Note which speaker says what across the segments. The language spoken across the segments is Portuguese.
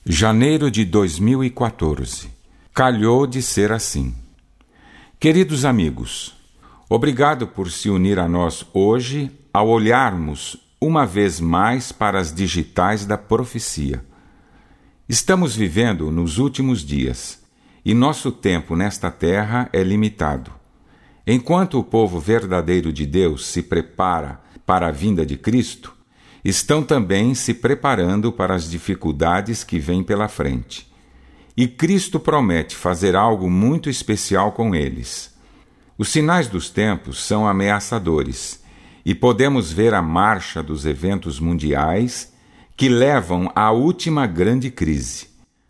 Speaker 1: Janeiro de 2014. Calhou de ser assim. Queridos amigos, obrigado por se unir a nós hoje ao olharmos uma vez mais para as digitais da profecia. Estamos vivendo nos últimos dias e nosso tempo nesta terra é limitado. Enquanto o povo verdadeiro de Deus se prepara para a vinda de Cristo, estão também se preparando para as dificuldades que vêm pela frente. E Cristo promete fazer algo muito especial com eles. Os sinais dos tempos são ameaçadores e podemos ver a marcha dos eventos mundiais que levam à última grande crise.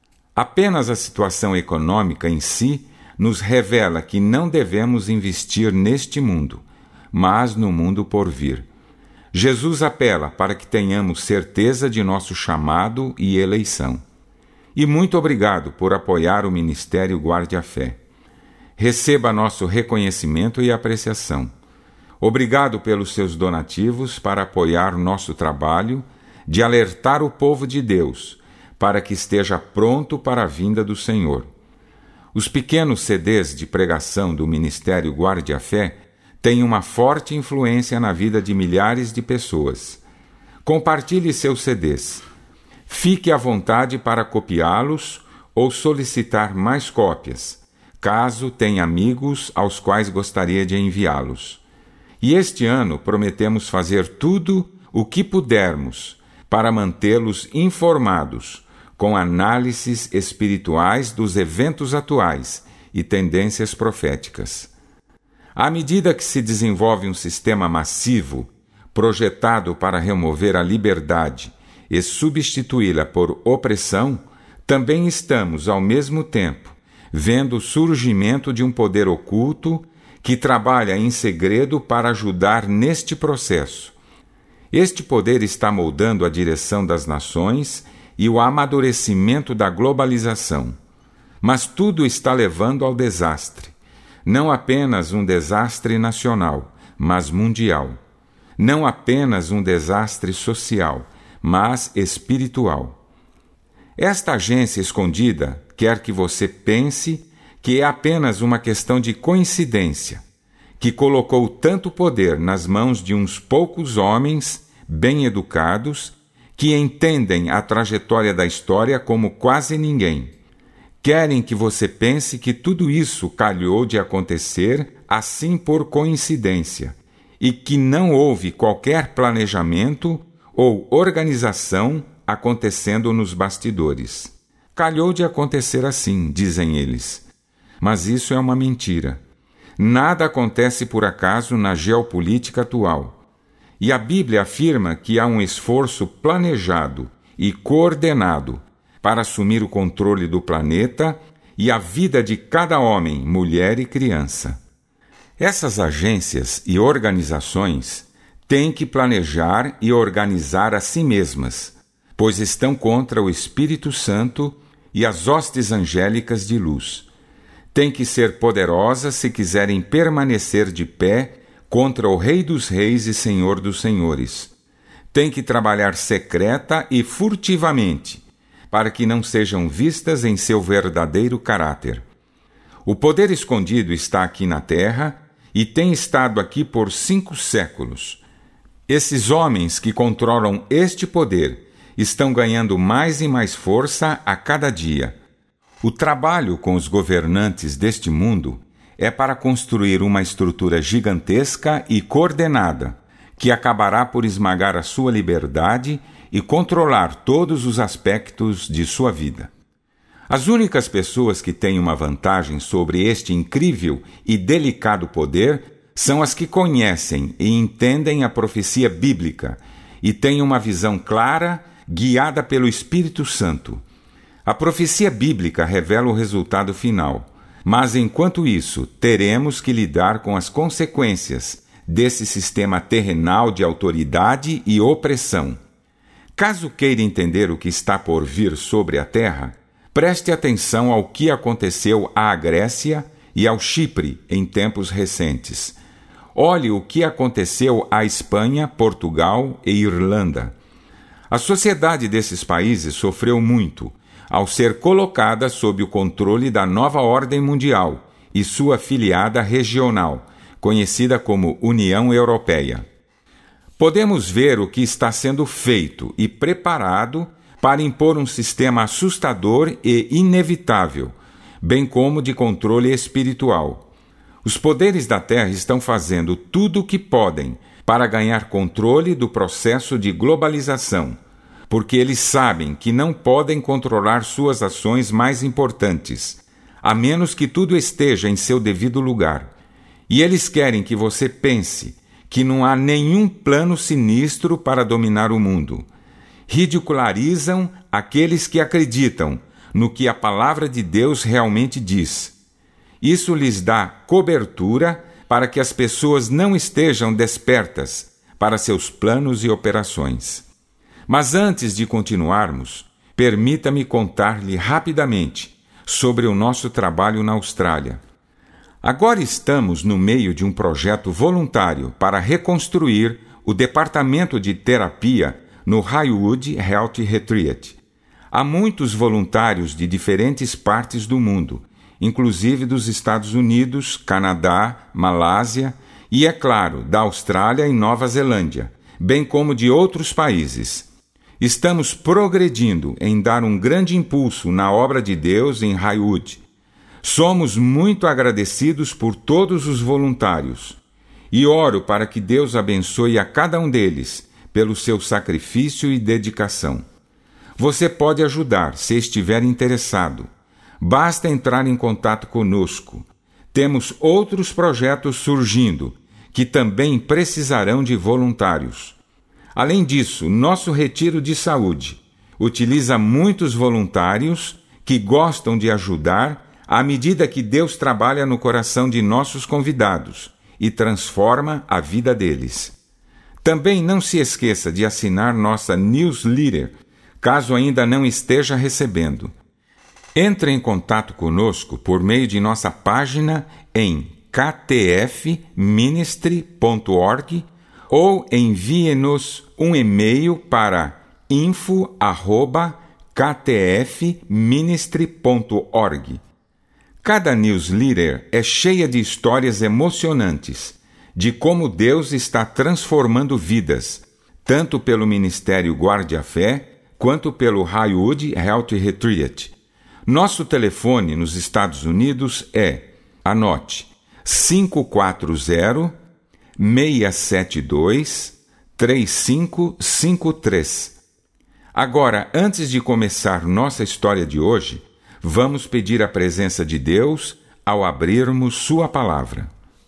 Speaker 1: Apenas a situação econômica em si nos revela que não devemos investir neste mundo, mas no mundo por vir. Jesus apela para que tenhamos certeza de nosso chamado e eleição. E muito obrigado por apoiar o Ministério Guarde a Fé. Receba nosso reconhecimento e apreciação. Obrigado pelos seus donativos para apoiar nosso trabalho de alertar o povo de Deus para que esteja pronto para a vinda do Senhor. Os pequenos CDs de pregação do Ministério Guarde a Fé têm uma forte influência na vida de milhares de pessoas. Compartilhe seus CDs. Fique à vontade para copiá-los ou solicitar mais cópias, caso tenha amigos aos quais gostaria de enviá-los. E este ano prometemos fazer tudo o que pudermos para mantê-los informados com análises espirituais dos eventos atuais e tendências proféticas. À medida que se desenvolve um sistema massivo, projetado para remover a liberdade e substituí-la por opressão, também estamos, ao mesmo tempo, vendo o surgimento de um poder oculto que trabalha em segredo para ajudar neste processo. Este poder está moldando a direção das nações e o amadurecimento da globalização. Mas tudo está levando ao desastre. Não apenas um desastre nacional, mas mundial. Não apenas um desastre social, mas espiritual. Esta agência escondida quer que você pense que é apenas uma questão de coincidência, que colocou tanto poder nas mãos de uns poucos homens bem educados que entendem a trajetória da história como quase ninguém. Querem que você pense que tudo isso calhou de acontecer assim por coincidência e que não houve qualquer planejamento ou organização acontecendo nos bastidores. Calhou de acontecer assim, dizem eles. Mas isso é uma mentira. Nada acontece por acaso na geopolítica atual. E a Bíblia afirma que há um esforço planejado e coordenado para assumir o controle do planeta e a vida de cada homem, mulher e criança. Essas agências e organizações têm que planejar e organizar a si mesmas, pois estão contra o Espírito Santo e as hostes angélicas de luz. Têm que ser poderosas se quiserem permanecer de pé contra o Rei dos Reis e Senhor dos Senhores. Têm que trabalhar secreta e furtivamente, para que não sejam vistas em seu verdadeiro caráter. O poder escondido está aqui na terra e tem estado aqui por 5 séculos. Esses homens que controlam este poder estão ganhando mais e mais força a cada dia. O trabalho com os governantes deste mundo é para construir uma estrutura gigantesca e coordenada, que acabará por esmagar a sua liberdade e controlar todos os aspectos de sua vida. As únicas pessoas que têm uma vantagem sobre este incrível e delicado poder são as que conhecem e entendem a profecia bíblica e têm uma visão clara, guiada pelo Espírito Santo. A profecia bíblica revela o resultado final, mas enquanto isso, teremos que lidar com as consequências desse sistema terrenal de autoridade e opressão. Caso queira entender o que está por vir sobre a terra, preste atenção ao que aconteceu à Grécia e ao Chipre em tempos recentes. Olhe o que aconteceu à Espanha, Portugal e Irlanda. A sociedade desses países sofreu muito ao ser colocada sob o controle da nova ordem mundial e sua filiada regional, conhecida como União Europeia. Podemos ver o que está sendo feito e preparado para impor um sistema assustador e inevitável, bem como de controle espiritual. Os poderes da Terra estão fazendo tudo o que podem para ganhar controle do processo de globalização, porque eles sabem que não podem controlar suas ações mais importantes, a menos que tudo esteja em seu devido lugar. E eles querem que você pense que não há nenhum plano sinistro para dominar o mundo. Ridicularizam aqueles que acreditam no que a palavra de Deus realmente diz. Isso lhes dá cobertura para que as pessoas não estejam despertas para seus planos e operações. Mas antes de continuarmos, permita-me contar-lhe rapidamente sobre o nosso trabalho na Austrália. Agora estamos no meio de um projeto voluntário para reconstruir o departamento de terapia no Highwood Health Retreat. Há muitos voluntários de diferentes partes do mundo, inclusive dos Estados Unidos, Canadá, Malásia e, é claro, da Austrália e Nova Zelândia, bem como de outros países. Estamos progredindo em dar um grande impulso na obra de Deus em Highwood. Somos muito agradecidos por todos os voluntários e oro para que Deus abençoe a cada um deles pelo seu sacrifício e dedicação. Você pode ajudar se estiver interessado. Basta entrar em contato conosco. Temos outros projetos surgindo que também precisarão de voluntários. Além disso, nosso retiro de saúde utiliza muitos voluntários que gostam de ajudar à medida que Deus trabalha no coração de nossos convidados e transforma a vida deles. Também não se esqueça de assinar nossa newsletter, caso ainda não esteja recebendo. Entre em contato conosco por meio de nossa página em ktfministry.org ou envie-nos um e-mail para info@ktfministry.org. Cada newsletter é cheia de histórias emocionantes de como Deus está transformando vidas, tanto pelo Ministério Guarde a Fé quanto pelo Highwood Health Retreat. Nosso telefone nos Estados Unidos é, anote, 540-672-3553. Agora, antes de começar nossa história de hoje, vamos pedir a presença de Deus ao abrirmos Sua Palavra.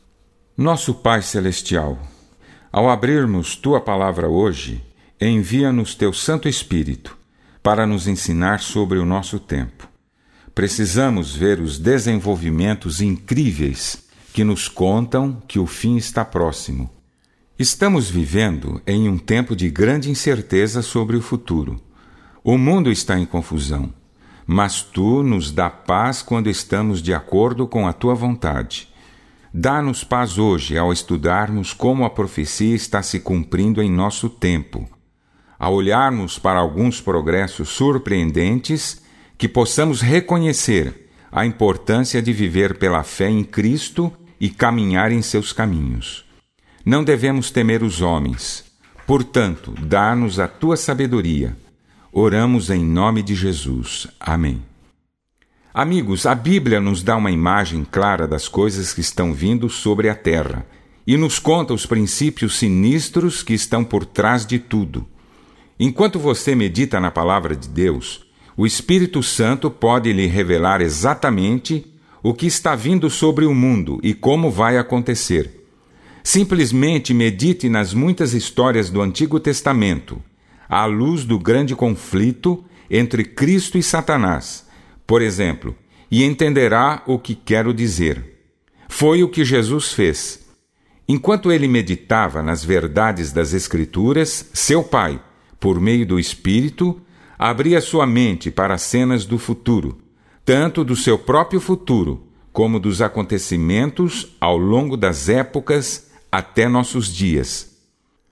Speaker 1: Nosso Pai Celestial, ao abrirmos Tua Palavra hoje, envia-nos Teu Santo Espírito para nos ensinar sobre o nosso tempo. Precisamos ver os desenvolvimentos incríveis que nos contam que o fim está próximo. Estamos vivendo em um tempo de grande incerteza sobre o futuro. O mundo está em confusão, mas Tu nos dá paz quando estamos de acordo com a Tua vontade. Dá-nos paz hoje ao estudarmos como a profecia está se cumprindo em nosso tempo. Ao olharmos para alguns progressos surpreendentes, que possamos reconhecer a importância de viver pela fé em Cristo e caminhar em seus caminhos. Não devemos temer os homens. Portanto, dá-nos a Tua sabedoria. Oramos em nome de Jesus. Amém. Amigos, a Bíblia nos dá uma imagem clara das coisas que estão vindo sobre a terra e nos conta os princípios sinistros que estão por trás de tudo. Enquanto você medita na palavra de Deus, o Espírito Santo pode lhe revelar exatamente o que está vindo sobre o mundo e como vai acontecer. Simplesmente medite nas muitas histórias do Antigo Testamento, à luz do grande conflito entre Cristo e Satanás, por exemplo, e entenderá o que quero dizer. Foi o que Jesus fez. Enquanto ele meditava nas verdades das Escrituras, seu Pai, por meio do Espírito, abria sua mente para cenas do futuro, tanto do seu próprio futuro, como dos acontecimentos ao longo das épocas até nossos dias.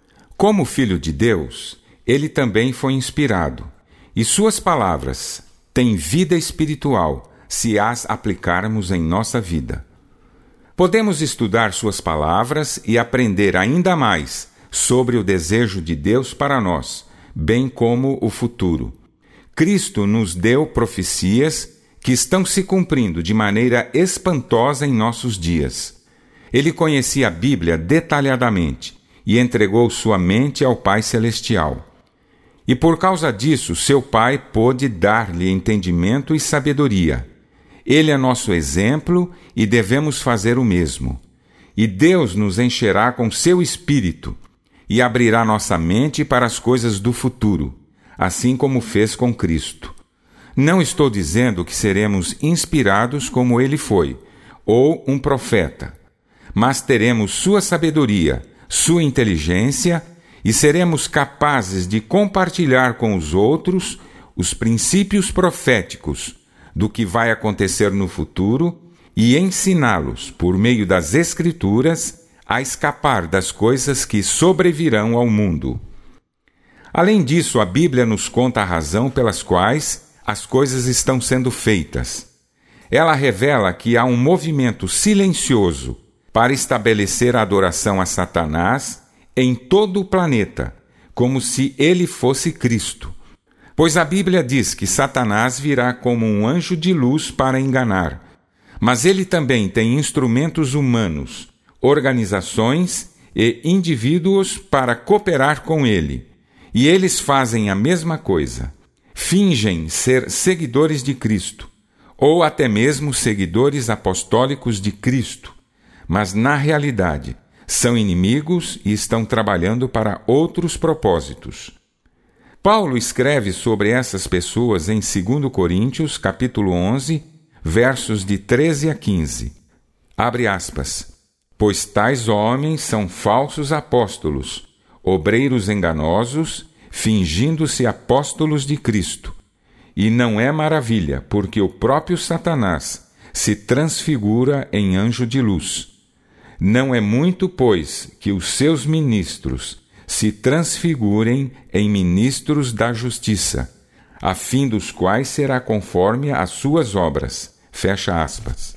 Speaker 1: Como Filho de Deus, ele também foi inspirado, e suas palavras, têm vida espiritual se as aplicarmos em nossa vida. Podemos estudar suas palavras e aprender ainda mais sobre o desejo de Deus para nós, bem como o futuro. Cristo nos deu profecias que estão se cumprindo de maneira espantosa em nossos dias. Ele conhecia a Bíblia detalhadamente e entregou sua mente ao Pai Celestial. E por causa disso, seu Pai pôde dar-lhe entendimento e sabedoria. Ele é nosso exemplo e devemos fazer o mesmo. E Deus nos encherá com seu Espírito e abrirá nossa mente para as coisas do futuro, assim como fez com Cristo. Não estou dizendo que seremos inspirados como ele foi, ou um profeta, mas teremos sua sabedoria, sua inteligência e seremos capazes de compartilhar com os outros os princípios proféticos do que vai acontecer no futuro e ensiná-los, por meio das Escrituras, a escapar das coisas que sobrevirão ao mundo. Além disso, a Bíblia nos conta a razão pelas quais as coisas estão sendo feitas. Ela revela que há um movimento silencioso para estabelecer a adoração a Satanás em todo o planeta, como se ele fosse Cristo. Pois a Bíblia diz que Satanás virá como um anjo de luz para enganar, mas ele também tem instrumentos humanos, organizações e indivíduos para cooperar com ele, e eles fazem a mesma coisa. Fingem ser seguidores de Cristo, ou até mesmo seguidores apostólicos de Cristo, mas na realidade são inimigos e estão trabalhando para outros propósitos. Paulo escreve sobre essas pessoas em 2 Coríntios, capítulo 11, versos de 13 a 15. Abre aspas. Pois tais homens são falsos apóstolos, obreiros enganosos, fingindo-se apóstolos de Cristo. E não é maravilha, porque o próprio Satanás se transfigura em anjo de luz. Não é muito, pois, que os seus ministros se transfigurem em ministros da justiça, a fim dos quais será conforme às suas obras. Fecha aspas.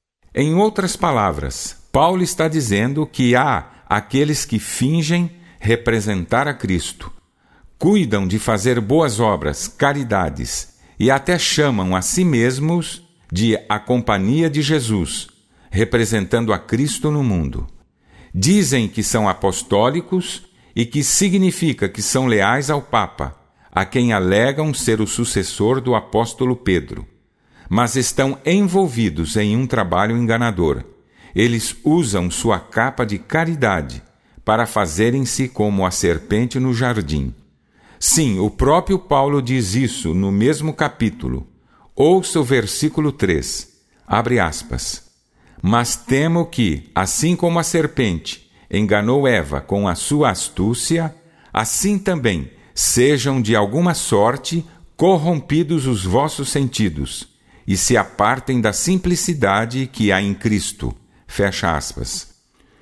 Speaker 1: Em outras palavras, Paulo está dizendo que há aqueles que fingem representar a Cristo, cuidam de fazer boas obras, caridades, e até chamam a si mesmos de a Companhia de Jesus, representando a Cristo no mundo. Dizem que são apostólicos e que significa que são leais ao Papa, a quem alegam ser o sucessor do apóstolo Pedro. Mas estão envolvidos em um trabalho enganador. Eles usam sua capa de caridade para fazerem-se como a serpente no jardim. Sim, o próprio Paulo diz isso no mesmo capítulo. Ouça o versículo 3. Abre aspas. Mas temo que, assim como a serpente enganou Eva com a sua astúcia, assim também sejam de alguma sorte corrompidos os vossos sentidos, e se apartem da simplicidade que há em Cristo. Fecha aspas.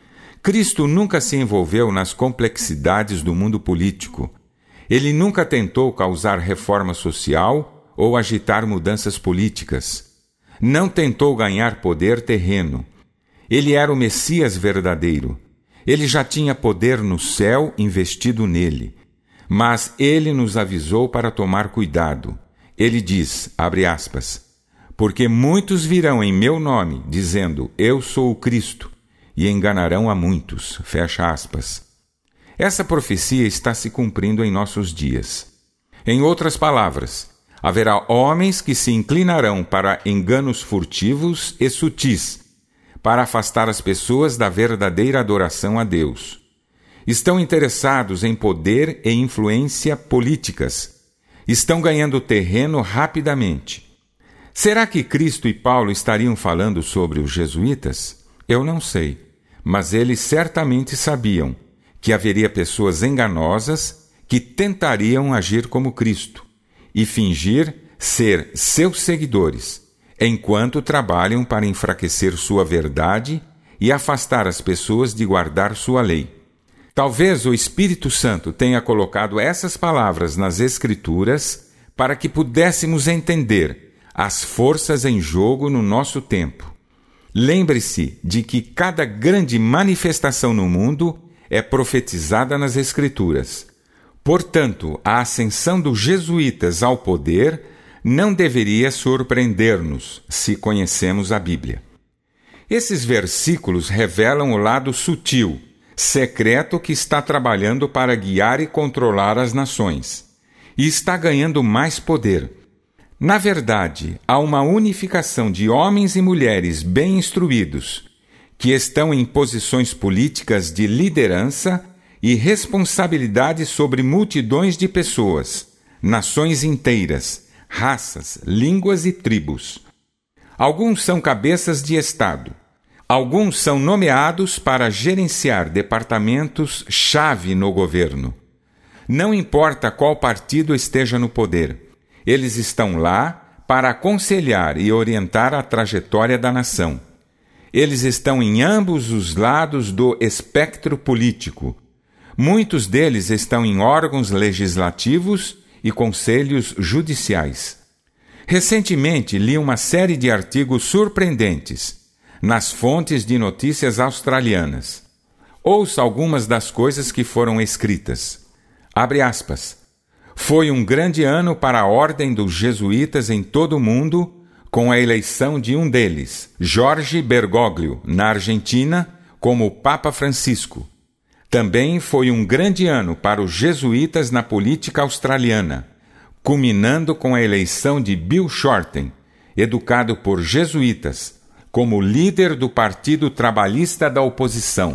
Speaker 1: Cristo nunca se envolveu nas complexidades do mundo político. Ele nunca tentou causar reforma social ou agitar mudanças políticas. Não tentou ganhar poder terreno. Ele era o Messias verdadeiro. Ele já tinha poder no céu investido nele. Mas ele nos avisou para tomar cuidado. Ele diz, abre aspas, porque muitos virão em meu nome, dizendo, eu sou o Cristo, e enganarão a muitos. Fecha aspas. Essa profecia está se cumprindo em nossos dias. Em outras palavras, haverá homens que se inclinarão para enganos furtivos e sutis, para afastar as pessoas da verdadeira adoração a Deus. Estão interessados em poder e influência políticas. Estão ganhando terreno rapidamente. Será que Cristo e Paulo estariam falando sobre os jesuítas? Eu não sei, mas eles certamente sabiam que haveria pessoas enganosas que tentariam agir como Cristo e fingir ser seus seguidores, enquanto trabalham para enfraquecer sua verdade e afastar as pessoas de guardar sua lei. Talvez o Espírito Santo tenha colocado essas palavras nas Escrituras para que pudéssemos entender as forças em jogo no nosso tempo. Lembre-se de que cada grande manifestação no mundo é profetizada nas Escrituras. Portanto, a ascensão dos jesuítas ao poder não deveria surpreender-nos se conhecemos a Bíblia. Esses versículos revelam o lado sutil, secreto que está trabalhando para guiar e controlar as nações, e está ganhando mais poder. Na verdade, há uma unificação de homens e mulheres bem instruídos, que estão em posições políticas de liderança e responsabilidade sobre multidões de pessoas, nações inteiras, raças, línguas e tribos. Alguns são cabeças de Estado. Alguns são nomeados para gerenciar departamentos-chave no governo. Não importa qual partido esteja no poder, eles estão lá para aconselhar e orientar a trajetória da nação. Eles estão em ambos os lados do espectro político. Muitos deles estão em órgãos legislativos e conselhos judiciais. Recentemente li uma série de artigos surpreendentes nas fontes de notícias australianas. Ouça algumas das coisas que foram escritas. Abre aspas. Foi um grande ano para a ordem dos jesuítas em todo o mundo, com a eleição de um deles, Jorge Bergoglio, na Argentina, como Papa Francisco. Também foi um grande ano para os jesuítas na política australiana, culminando com a eleição de Bill Shorten, educado por jesuítas, como líder do Partido Trabalhista da oposição.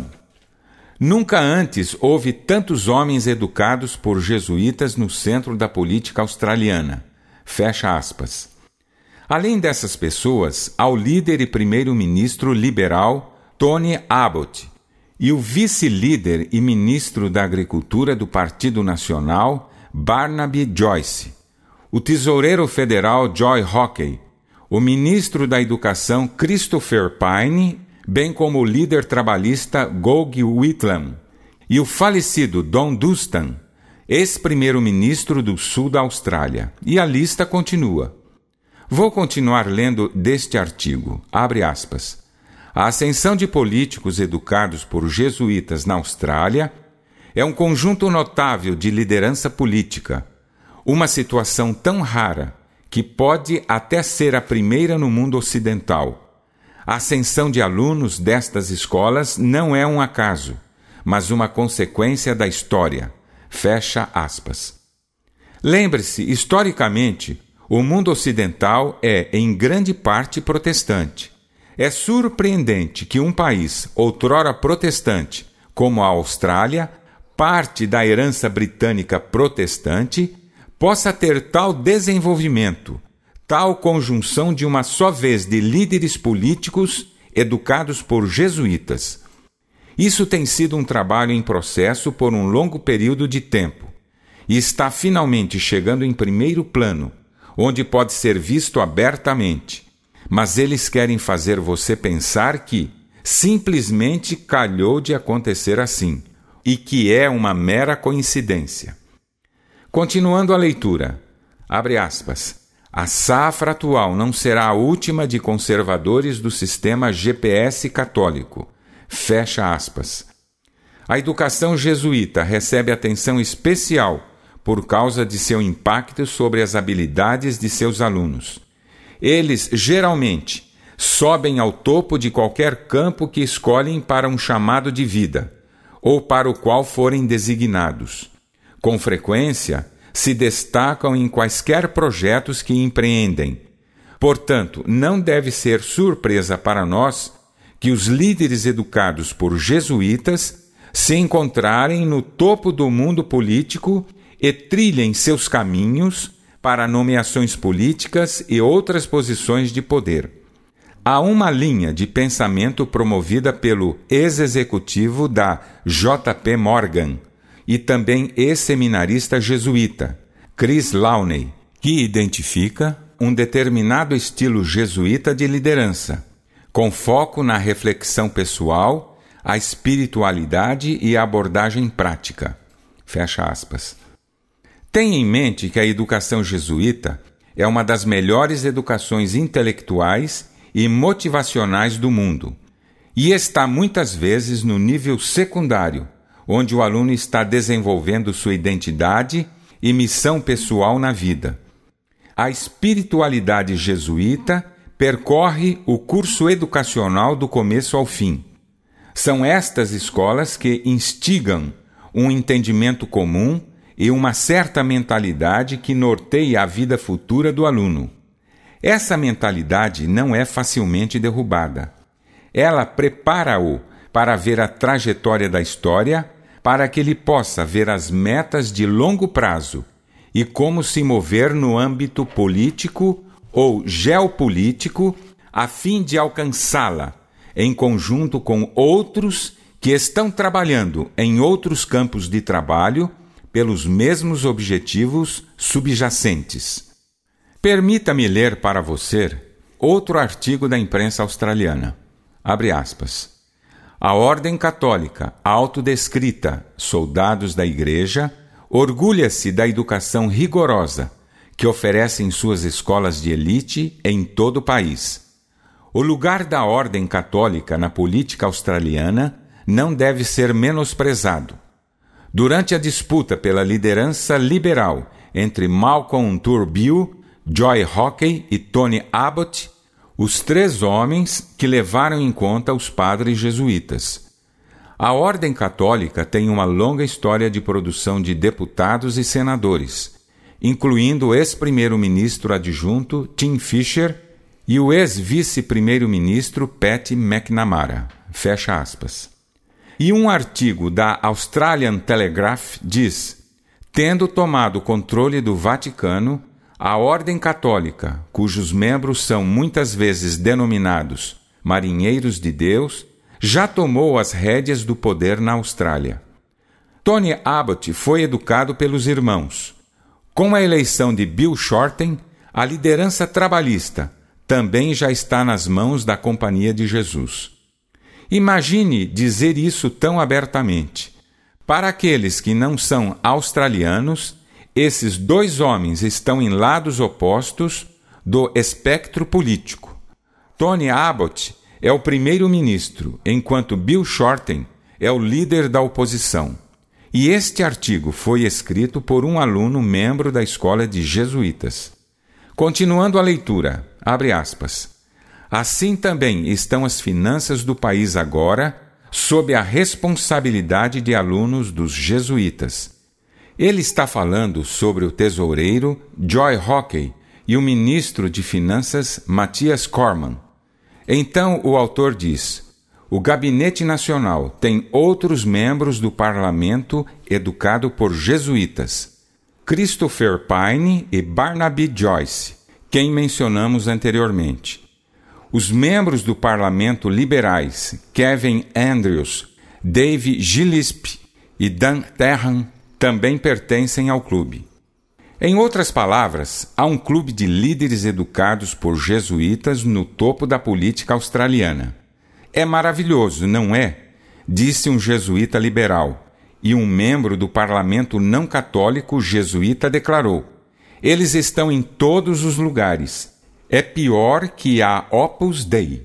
Speaker 1: Nunca antes houve tantos homens educados por jesuítas no centro da política australiana. Fecha aspas. Além dessas pessoas, há o líder e primeiro-ministro liberal Tony Abbott e o vice-líder e ministro da Agricultura do Partido Nacional Barnaby Joyce, o tesoureiro federal Joy Hockey, o ministro da Educação Christopher Pyne, bem como o líder trabalhista Gough Whitlam, e o falecido Don Dustan, ex-primeiro-ministro do sul da Austrália. E a lista continua. Vou continuar lendo deste artigo. Abre aspas. A ascensão de políticos educados por jesuítas na Austrália é um conjunto notável de liderança política, uma situação tão rara que pode até ser a primeira no mundo ocidental. A ascensão de alunos destas escolas não é um acaso, mas uma consequência da história. Fecha aspas. Lembre-se, historicamente, o mundo ocidental é, em grande parte, protestante. É surpreendente que um país, outrora protestante, como a Austrália, parte da herança britânica protestante, possa ter tal desenvolvimento, tal conjunção de uma só vez de líderes políticos educados por jesuítas. Isso tem sido um trabalho em processo por um longo período de tempo e está finalmente chegando em primeiro plano, onde pode ser visto abertamente. Mas eles querem fazer você pensar que simplesmente calhou de acontecer assim e que é uma mera coincidência. Continuando a leitura, abre aspas, a safra atual não será a última de conservadores do sistema GPS católico. Fecha aspas. A educação jesuíta recebe atenção especial por causa de seu impacto sobre as habilidades de seus alunos. Eles, geralmente, sobem ao topo de qualquer campo que escolhem para um chamado de vida, ou para o qual forem designados. Com frequência, se destacam em quaisquer projetos que empreendem. Portanto, não deve ser surpresa para nós que os líderes educados por jesuítas se encontrarem no topo do mundo político e trilhem seus caminhos para nomeações políticas e outras posições de poder. Há uma linha de pensamento promovida pelo ex-executivo da J.P. Morgan e também ex-seminarista jesuíta, Chris Lowney, que identifica um determinado estilo jesuíta de liderança, com foco na reflexão pessoal, a espiritualidade e a abordagem prática. Fecha aspas. Tenha em mente que a educação jesuíta é uma das melhores educações intelectuais e motivacionais do mundo, e está muitas vezes no nível secundário, onde o aluno está desenvolvendo sua identidade e missão pessoal na vida. A espiritualidade jesuíta percorre o curso educacional do começo ao fim. São estas escolas que instigam um entendimento comum e uma certa mentalidade que norteia a vida futura do aluno. Essa mentalidade não é facilmente derrubada. Ela prepara-o para ver a trajetória da história, para que ele possa ver as metas de longo prazo e como se mover no âmbito político ou geopolítico a fim de alcançá-la, em conjunto com outros que estão trabalhando em outros campos de trabalho pelos mesmos objetivos subjacentes. Permita-me ler para você outro artigo da imprensa australiana. Abre aspas. A Ordem Católica, autodescrita soldados da Igreja, orgulha-se da educação rigorosa que oferece em suas escolas de elite em todo o país. O lugar da Ordem Católica na política australiana não deve ser menosprezado. Durante a disputa pela liderança liberal entre Malcolm Turnbull, Joy Hockey e Tony Abbott, os três homens que levaram em conta os padres jesuítas. A Ordem Católica tem uma longa história de produção de deputados e senadores, incluindo o ex-primeiro-ministro adjunto Tim Fischer e o ex-vice-primeiro-ministro Pat McNamara. Fecha aspas. E um artigo da Australian Telegraph diz: tendo tomado o controle do Vaticano, a Ordem Católica, cujos membros são muitas vezes denominados marinheiros de Deus, já tomou as rédeas do poder na Austrália. Tony Abbott foi educado pelos irmãos. Com a eleição de Bill Shorten, a liderança trabalhista também já está nas mãos da Companhia de Jesus. Imagine dizer isso tão abertamente. Para aqueles que não são australianos, esses dois homens estão em lados opostos do espectro político. Tony Abbott é o primeiro-ministro, enquanto Bill Shorten é o líder da oposição. E este artigo foi escrito por um aluno membro da escola de jesuítas. Continuando a leitura, abre aspas. Assim também estão as finanças do país agora, sob a responsabilidade de alunos dos jesuítas. Ele está falando sobre o tesoureiro Joy Hockey e o ministro de Finanças Matthias Cormann. Então o autor diz: o Gabinete Nacional tem outros membros do parlamento educado por jesuítas, Christopher Pyne e Barnaby Joyce, quem mencionamos anteriormente. Os membros do parlamento liberais, Kevin Andrews, Dave Gillespie e Dan Tehan, também pertencem ao clube. Em outras palavras, há um clube de líderes educados por jesuítas no topo da política australiana. É maravilhoso, não é? Disse um jesuíta liberal, e um membro do parlamento não católico jesuíta declarou: eles estão em todos os lugares. É pior que a Opus Dei.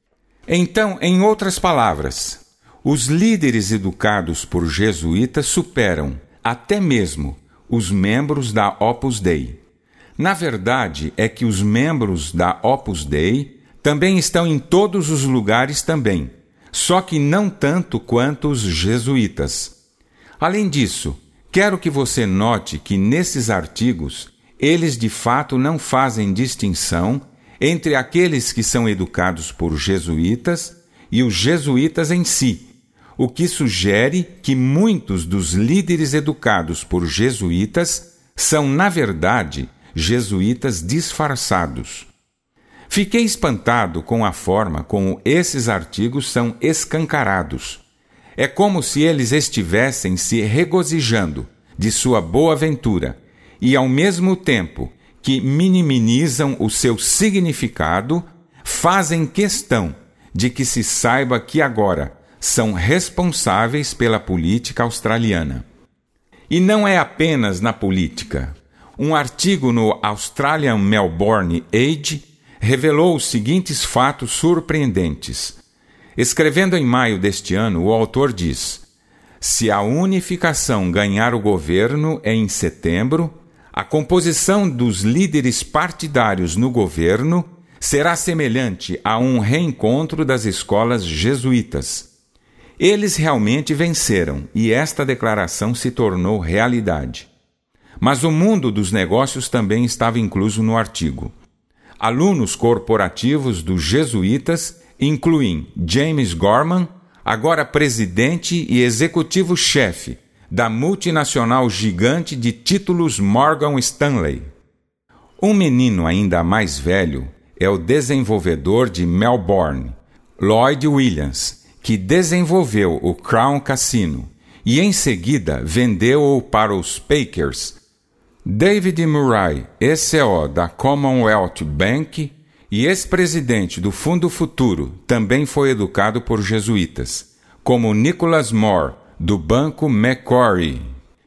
Speaker 1: Então, em outras palavras, os líderes educados por jesuítas superam até mesmo os membros da Opus Dei. Na verdade, é que os membros da Opus Dei também estão em todos os lugares também, só que não tanto quanto os jesuítas. Além disso, quero que você note que nesses artigos, eles de fato não fazem distinção entre aqueles que são educados por jesuítas e os jesuítas em si, o que sugere que muitos dos líderes educados por jesuítas são, na verdade, jesuítas disfarçados. Fiquei espantado com a forma como esses artigos são escancarados. É como se eles estivessem se regozijando de sua boa ventura e, ao mesmo tempo que minimizam o seu significado, fazem questão de que se saiba que agora são responsáveis pela política australiana. E não é apenas na política. Um artigo no Australian Melbourne Age revelou os seguintes fatos surpreendentes. Escrevendo em maio deste ano, o autor diz: se a unificação ganhar o governo em setembro, a composição dos líderes partidários no governo será semelhante a um reencontro das escolas jesuítas. Eles realmente venceram e esta declaração se tornou realidade. Mas o mundo dos negócios também estava incluso no artigo. Alunos corporativos dos jesuítas incluem James Gorman, agora presidente e executivo-chefe da multinacional gigante de títulos Morgan Stanley. Um menino ainda mais velho é o desenvolvedor de Melbourne, Lloyd Williams, que desenvolveu o Crown Casino e em seguida vendeu-o para os Packers. David Murray, ECO da Commonwealth Bank e ex-presidente do Fundo Futuro, também foi educado por jesuítas, como Nicholas Moore, do Banco Macquarie.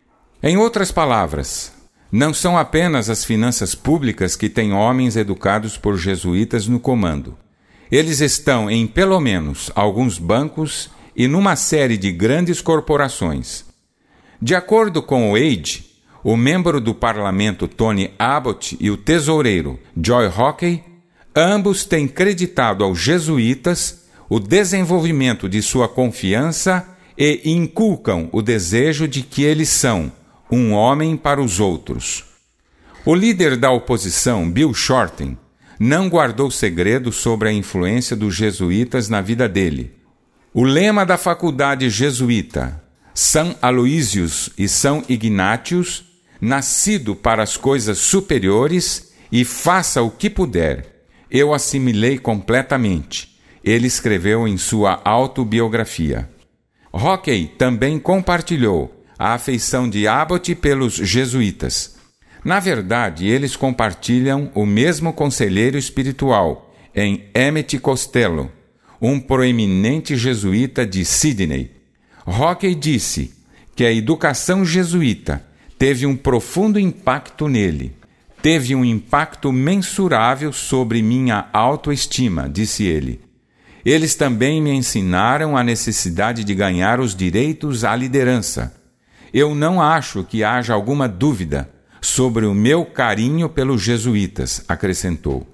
Speaker 1: Em outras palavras, não são apenas as finanças públicas que têm homens educados por jesuítas no comando. Eles estão em pelo menos alguns bancos e numa série de grandes corporações. De acordo com o Age, o membro do parlamento Tony Abbott e o tesoureiro Joy Hockey, ambos têm creditado aos jesuítas o desenvolvimento de sua confiança e inculcam o desejo de que eles são um homem para os outros. O líder da oposição, Bill Shorten, não guardou segredo sobre a influência dos jesuítas na vida dele. O lema da faculdade jesuíta, São Aloysius e São Ignatius, nascido para as coisas superiores e faça o que puder, eu assimilei completamente, ele escreveu em sua autobiografia. Hockey também compartilhou a afeição de Abbott pelos jesuítas. Na verdade, eles compartilham o mesmo conselheiro espiritual em Emmett Costello, um proeminente jesuíta de Sydney. Hockey disse que a educação jesuíta teve um profundo impacto nele. Teve um impacto mensurável sobre minha autoestima, disse ele. Eles também me ensinaram a necessidade de ganhar os direitos à liderança. Eu não acho que haja alguma dúvida sobre o meu carinho pelos jesuítas, acrescentou.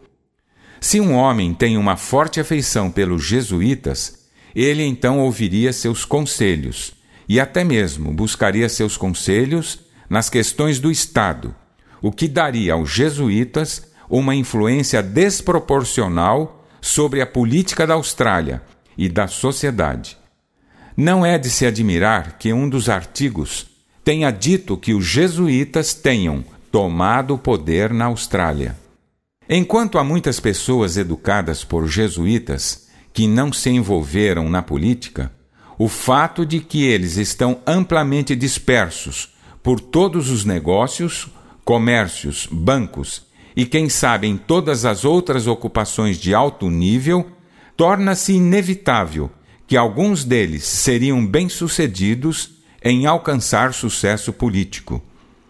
Speaker 1: Se um homem tem uma forte afeição pelos jesuítas, ele então ouviria seus conselhos e até mesmo buscaria seus conselhos nas questões do Estado, o que daria aos jesuítas uma influência desproporcional sobre a política da Austrália e da sociedade. Não é de se admirar que um dos artigos tenha dito que os jesuítas tenham tomado o poder na Austrália. Enquanto há muitas pessoas educadas por jesuítas que não se envolveram na política, o fato de que eles estão amplamente dispersos por todos os negócios, comércios, bancos e, quem sabe, em todas as outras ocupações de alto nível, torna-se inevitável que alguns deles seriam bem-sucedidos em alcançar sucesso político.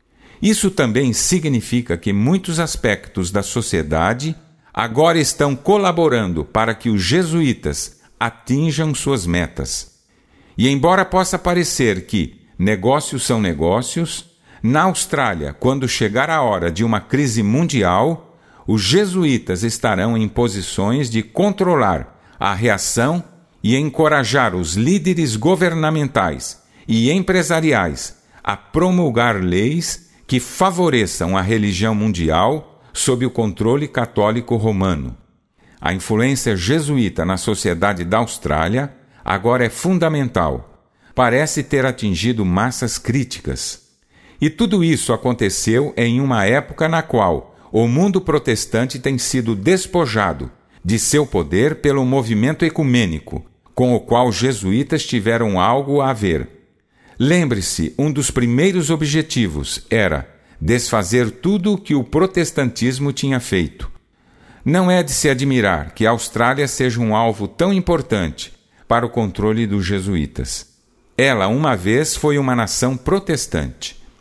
Speaker 1: Isso também significa que muitos aspectos da sociedade agora estão colaborando para que os jesuítas atinjam suas metas. E embora possa parecer que negócios são negócios, na Austrália, quando chegar a hora de uma crise mundial, os jesuítas estarão em posições de controlar a reação e encorajar os líderes governamentais e empresariais a promulgar leis que favoreçam a religião mundial sob o controle católico romano. A influência jesuíta na sociedade da Austrália agora é fundamental. Parece ter atingido massas críticas. E tudo isso aconteceu em uma época na qual o mundo protestante tem sido despojado de seu poder pelo movimento ecumênico, com o qual os jesuítas tiveram algo a ver. Lembre-se, um dos primeiros objetivos era desfazer tudo o que o protestantismo tinha feito. Não é de se admirar que a Austrália seja um alvo tão importante para o controle dos jesuítas. Ela, uma vez, foi uma nação protestante.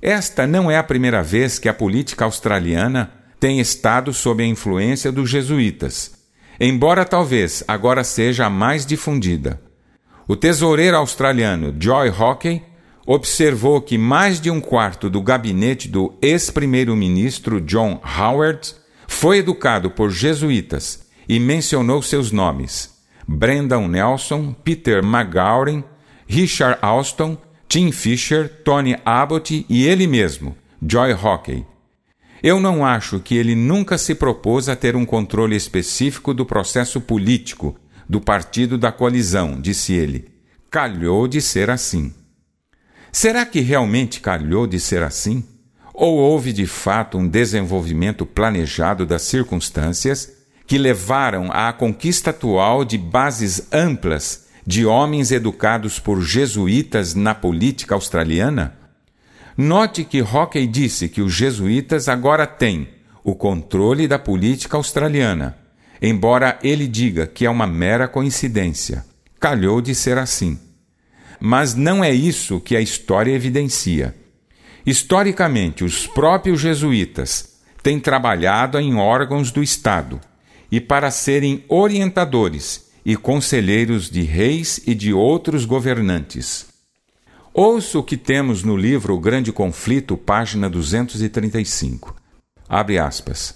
Speaker 1: Esta não é a primeira vez que a política australiana tem estado sob a influência dos jesuítas, embora talvez agora seja a mais difundida. O tesoureiro australiano Joy Hockey observou que mais de um quarto do gabinete do ex-primeiro-ministro John Howard foi educado por jesuítas e mencionou seus nomes: Brendan Nelson, Peter McGauran, Richard Alston, Tim Fisher, Tony Abbott e ele mesmo, Joy Hockey. Eu não acho que ele nunca se propôs a ter um controle específico do processo político do partido da coalizão, disse ele. Calhou de ser assim. Será que realmente calhou de ser assim? Ou houve de fato um desenvolvimento planejado das circunstâncias que levaram à conquista atual de bases amplas de homens educados por jesuítas na política australiana? Note que Hockey disse que os jesuítas agora têm o controle da política australiana, embora ele diga que é uma mera coincidência. Calhou de ser assim. Mas não é isso que a história evidencia. Historicamente, os próprios jesuítas têm trabalhado em órgãos do Estado e para serem orientadores e conselheiros de reis e de outros governantes. Ouça o que temos no livro O Grande Conflito, página 235. Abre aspas.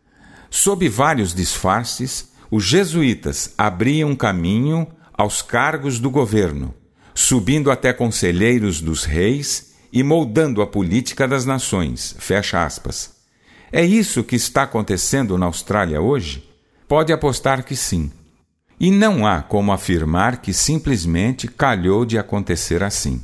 Speaker 1: Sob vários disfarces, os jesuítas abriam caminho aos cargos do governo, subindo até conselheiros dos reis e moldando a política das nações. Fecha aspas. É isso que está acontecendo na Austrália hoje? Pode apostar que sim. E não há como afirmar que simplesmente calhou de acontecer assim.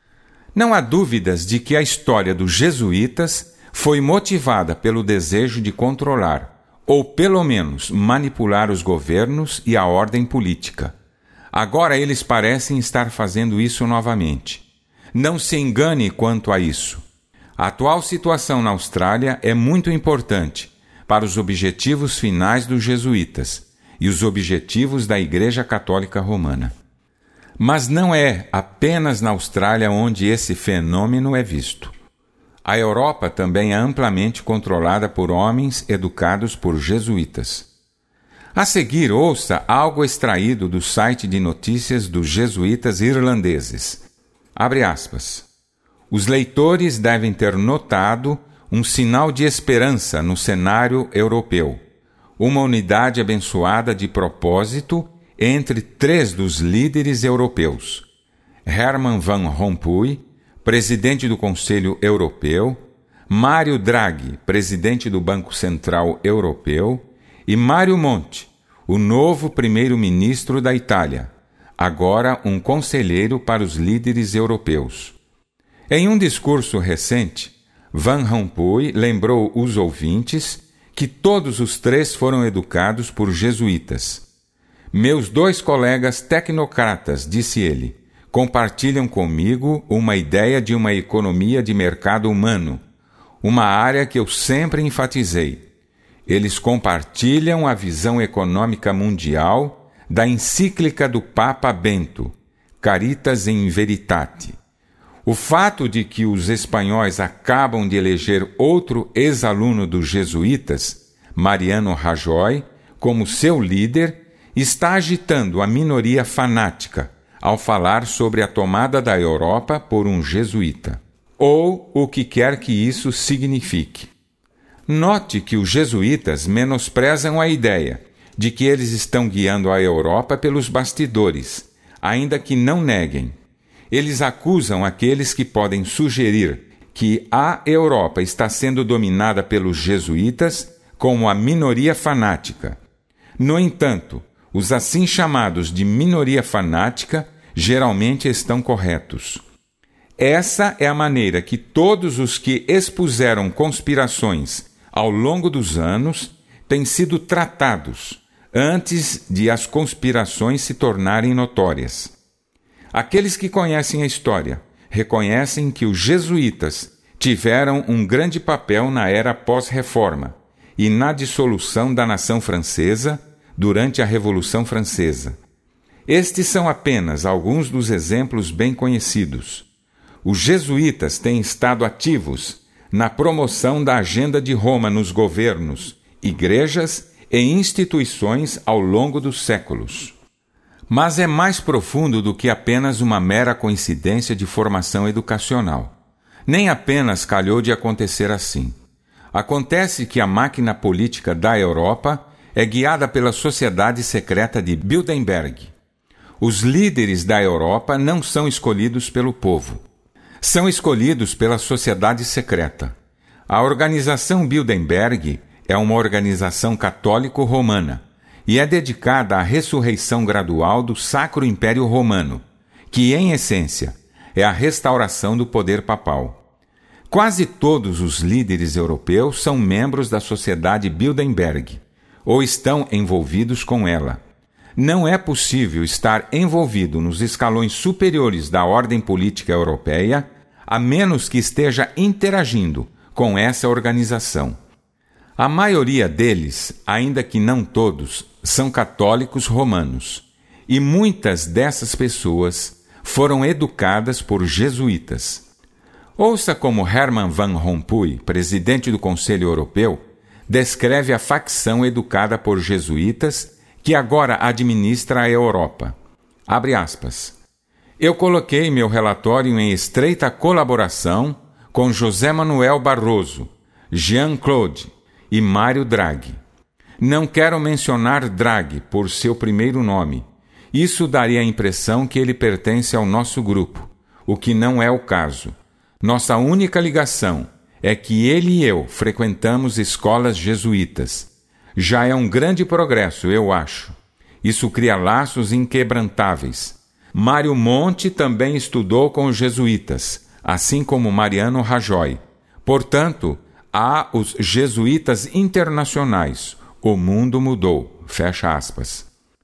Speaker 1: Não há dúvidas de que a história dos jesuítas foi motivada pelo desejo de controlar, ou pelo menos manipular os governos e a ordem política. Agora eles parecem estar fazendo isso novamente. Não se engane quanto a isso. A atual situação na Austrália é muito importante para os objetivos finais dos jesuítas e os objetivos da Igreja Católica Romana. Mas não é apenas na Austrália onde esse fenômeno é visto. A Europa também é amplamente controlada por homens educados por jesuítas. A seguir, ouça algo extraído do site de notícias dos jesuítas irlandeses. Abre aspas. Os leitores devem ter notado um sinal de esperança no cenário europeu, uma unidade abençoada de propósito entre três dos líderes europeus: Herman Van Rompuy, presidente do Conselho Europeu, Mário Draghi, presidente do Banco Central Europeu, e Mário Monti, o novo primeiro-ministro da Itália, agora um conselheiro para os líderes europeus. Em um discurso recente, Van Rompuy lembrou os ouvintes que todos os três foram educados por jesuítas. Meus dois colegas tecnocratas, disse ele, compartilham comigo uma ideia de uma economia de mercado humano, uma área que eu sempre enfatizei. Eles compartilham a visão econômica mundial da encíclica do Papa Bento, Caritas in Veritate. O fato de que os espanhóis acabam de eleger outro ex-aluno dos jesuítas, Mariano Rajoy, como seu líder, está agitando a minoria fanática ao falar sobre a tomada da Europa por um jesuíta, ou o que quer que isso signifique. Note que os jesuítas menosprezam a ideia de que eles estão guiando a Europa pelos bastidores, ainda que não neguem. Eles acusam aqueles que podem sugerir que a Europa está sendo dominada pelos jesuítas como a minoria fanática. No entanto, os assim chamados de minoria fanática geralmente estão corretos. Essa é a maneira que todos os que expuseram conspirações ao longo dos anos têm sido tratados antes de as conspirações se tornarem notórias. Aqueles que conhecem a história reconhecem que os jesuítas tiveram um grande papel na era pós-reforma e na dissolução da nação francesa durante a Revolução Francesa. Estes são apenas alguns dos exemplos bem conhecidos. os jesuítas têm estado ativos na promoção da agenda de Roma nos governos, igrejas e instituições ao longo dos séculos. Mas é mais profundo do que apenas uma mera coincidência de formação educacional. Nem apenas calhou de acontecer assim. Acontece que a máquina política da Europa é guiada pela sociedade secreta de Bilderberg. Os líderes da Europa não são escolhidos pelo povo. São escolhidos pela sociedade secreta. A organização Bilderberg é uma organização católico-romana e é dedicada à ressurreição gradual do Sacro Império Romano, que, em essência, é a restauração do poder papal. Quase todos os líderes europeus são membros da sociedade Bilderberg, ou estão envolvidos com ela. Não é possível estar envolvido nos escalões superiores da ordem política europeia, a menos que esteja interagindo com essa organização. A maioria deles, ainda que não todos, são católicos romanos, e muitas dessas pessoas foram educadas por jesuítas. Ouça como Herman Van Rompuy, presidente do Conselho Europeu, descreve a facção educada por jesuítas que agora administra a Europa. Abre aspas. Eu coloquei meu relatório em estreita colaboração com José Manuel Barroso, Jean-Claude e Mário Draghi. Não quero mencionar Draghi por seu primeiro nome. Isso daria a impressão que ele pertence ao nosso grupo, o que não é o caso. Nossa única ligação é que ele e eu frequentamos escolas jesuítas. Já é um grande progresso, eu acho. Isso cria laços inquebrantáveis. Mário Monti também estudou com os jesuítas, assim como Mariano Rajoy. Portanto, há os jesuítas internacionais. O mundo mudou. Fecha aspas.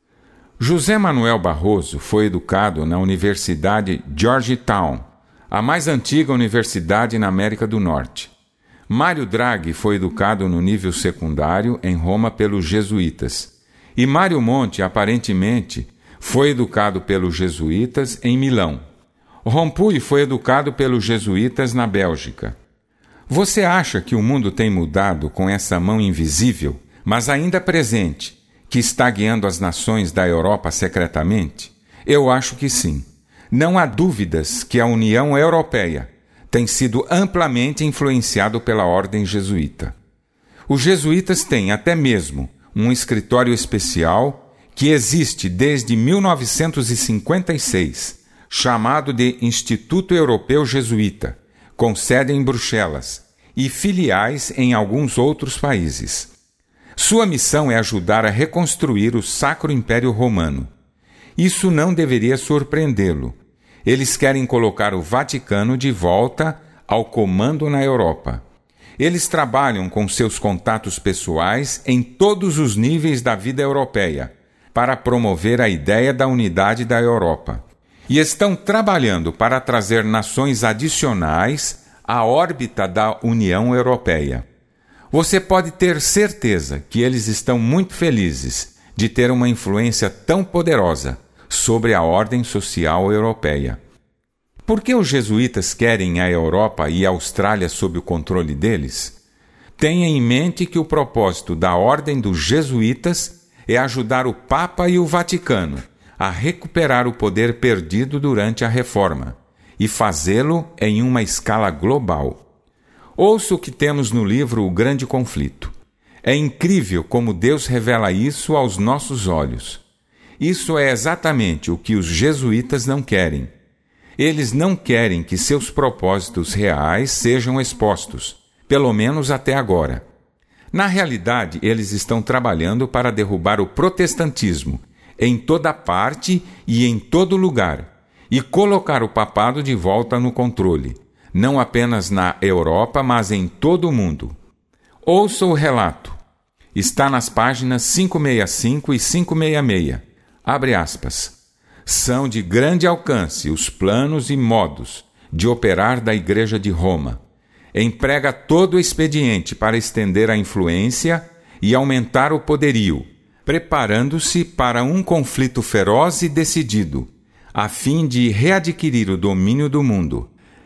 Speaker 1: José Manuel Barroso foi educado na Universidade Georgetown, a mais antiga universidade na América do Norte. Mário Draghi foi educado no nível secundário em Roma pelos jesuítas. E Mário Monti, aparentemente, foi educado pelos jesuítas em Milão. Rompuy foi educado pelos jesuítas na Bélgica. Você acha que o mundo tem mudado com essa mão invisível, mas ainda presente, que está guiando as nações da Europa secretamente? Eu acho que sim. Não há dúvidas que a União Europeia tem sido amplamente influenciado pela ordem jesuíta. Os jesuítas têm até mesmo um escritório especial que existe desde 1956, chamado de Instituto Europeu Jesuíta, com sede em Bruxelas e filiais em alguns outros países. Sua missão é ajudar a reconstruir o Sacro Império Romano. Isso não deveria surpreendê-lo. Eles querem colocar o Vaticano de volta ao comando na Europa. Eles trabalham com seus contatos pessoais em todos os níveis da vida europeia para promover a ideia da unidade da Europa. E estão trabalhando para trazer nações adicionais à órbita da União Europeia. Você pode ter certeza que eles estão muito felizes de ter uma influência tão poderosa sobre a ordem social europeia. Por que os jesuítas querem a Europa e a Austrália sob o controle deles? Tenha em mente que o propósito da ordem dos jesuítas é ajudar o Papa e o Vaticano a recuperar o poder perdido durante a Reforma e fazê-lo em uma escala global. Ouça o que temos no livro O Grande Conflito. É incrível como Deus revela isso aos nossos olhos. Isso é exatamente o que os jesuítas não querem. Eles não querem que seus propósitos reais sejam expostos, pelo menos até agora. Na realidade, eles estão trabalhando para derrubar o protestantismo em toda parte e em todo lugar e colocar o papado de volta no controle, não apenas na Europa, mas em todo o mundo. Ouça o relato. Está nas páginas 565 e 566. Abre aspas. São de grande alcance os planos e modos de operar da Igreja de Roma. Emprega todo o expediente para estender a influência e aumentar o poderio, preparando-se para um conflito feroz e decidido, a fim de readquirir o domínio do mundo.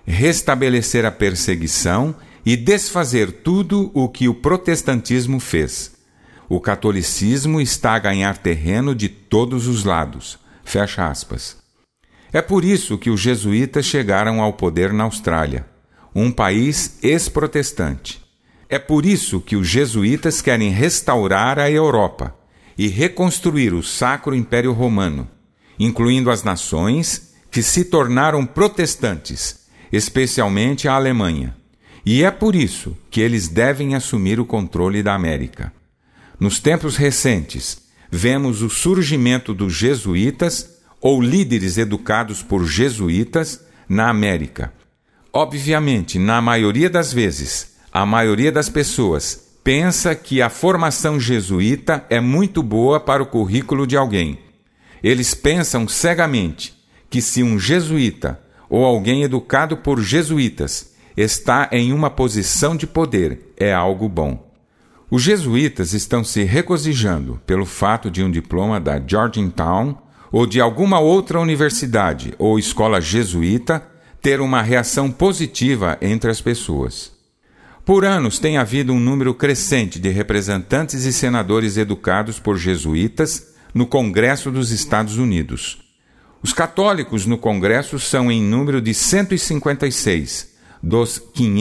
Speaker 1: restabelecer a perseguição e desfazer tudo o que o protestantismo fez. O catolicismo está a ganhar terreno de todos os lados. Fecha aspas. É por isso que os jesuítas chegaram ao poder na Austrália, um país ex-protestante. É por isso que os jesuítas querem restaurar a Europa e reconstruir o Sacro Império Romano, incluindo as nações que se tornaram protestantes, especialmente a Alemanha. E é por isso que eles devem assumir o controle da América. Nos tempos recentes, vemos o surgimento dos jesuítas ou líderes educados por jesuítas na América. Obviamente, na maioria das vezes, a maioria das pessoas pensa que a formação jesuíta é muito boa para o currículo de alguém. Eles pensam cegamente que se um jesuíta ou alguém educado por jesuítas está em uma posição de poder, é algo bom. Os jesuítas estão se regozijando pelo fato de um diploma da Georgetown ou de alguma outra universidade ou escola jesuíta ter uma reação positiva entre as pessoas. Por anos tem havido um número crescente de representantes e senadores educados por jesuítas no Congresso dos Estados Unidos. Os católicos no Congresso são em número de 156 dos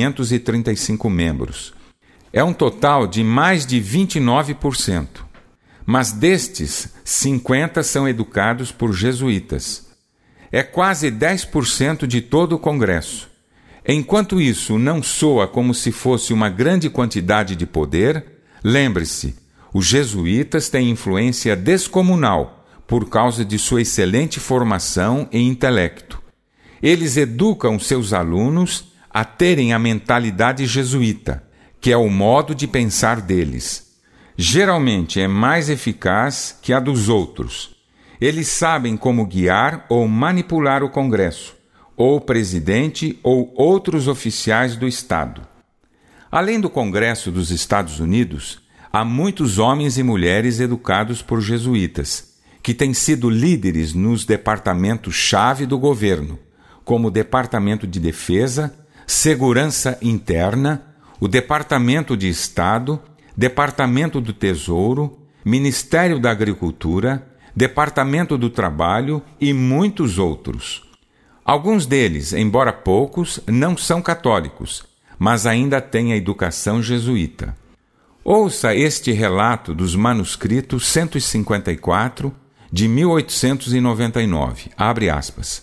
Speaker 1: 535 membros. É um total de mais de 29%. Mas destes, 50 são educados por jesuítas. É quase 10% de todo o Congresso. Enquanto isso não soa como se fosse uma grande quantidade de poder, lembre-se, os jesuítas têm influência descomunal por causa de sua excelente formação e intelecto. Eles educam seus alunos a terem a mentalidade jesuíta, que é o modo de pensar deles. Geralmente é mais eficaz que a dos outros. Eles sabem como guiar ou manipular o Congresso, ou o presidente ou outros oficiais do Estado. Além do Congresso dos Estados Unidos, há muitos homens e mulheres educados por jesuítas, que têm sido líderes nos departamentos-chave do governo, como o Departamento de Defesa, Segurança Interna, o Departamento de Estado, Departamento do Tesouro, Ministério da Agricultura, Departamento do Trabalho e muitos outros. Alguns deles, embora poucos, não são católicos, mas ainda têm a educação jesuíta. Ouça este relato dos manuscritos 154 de 1899, abre aspas.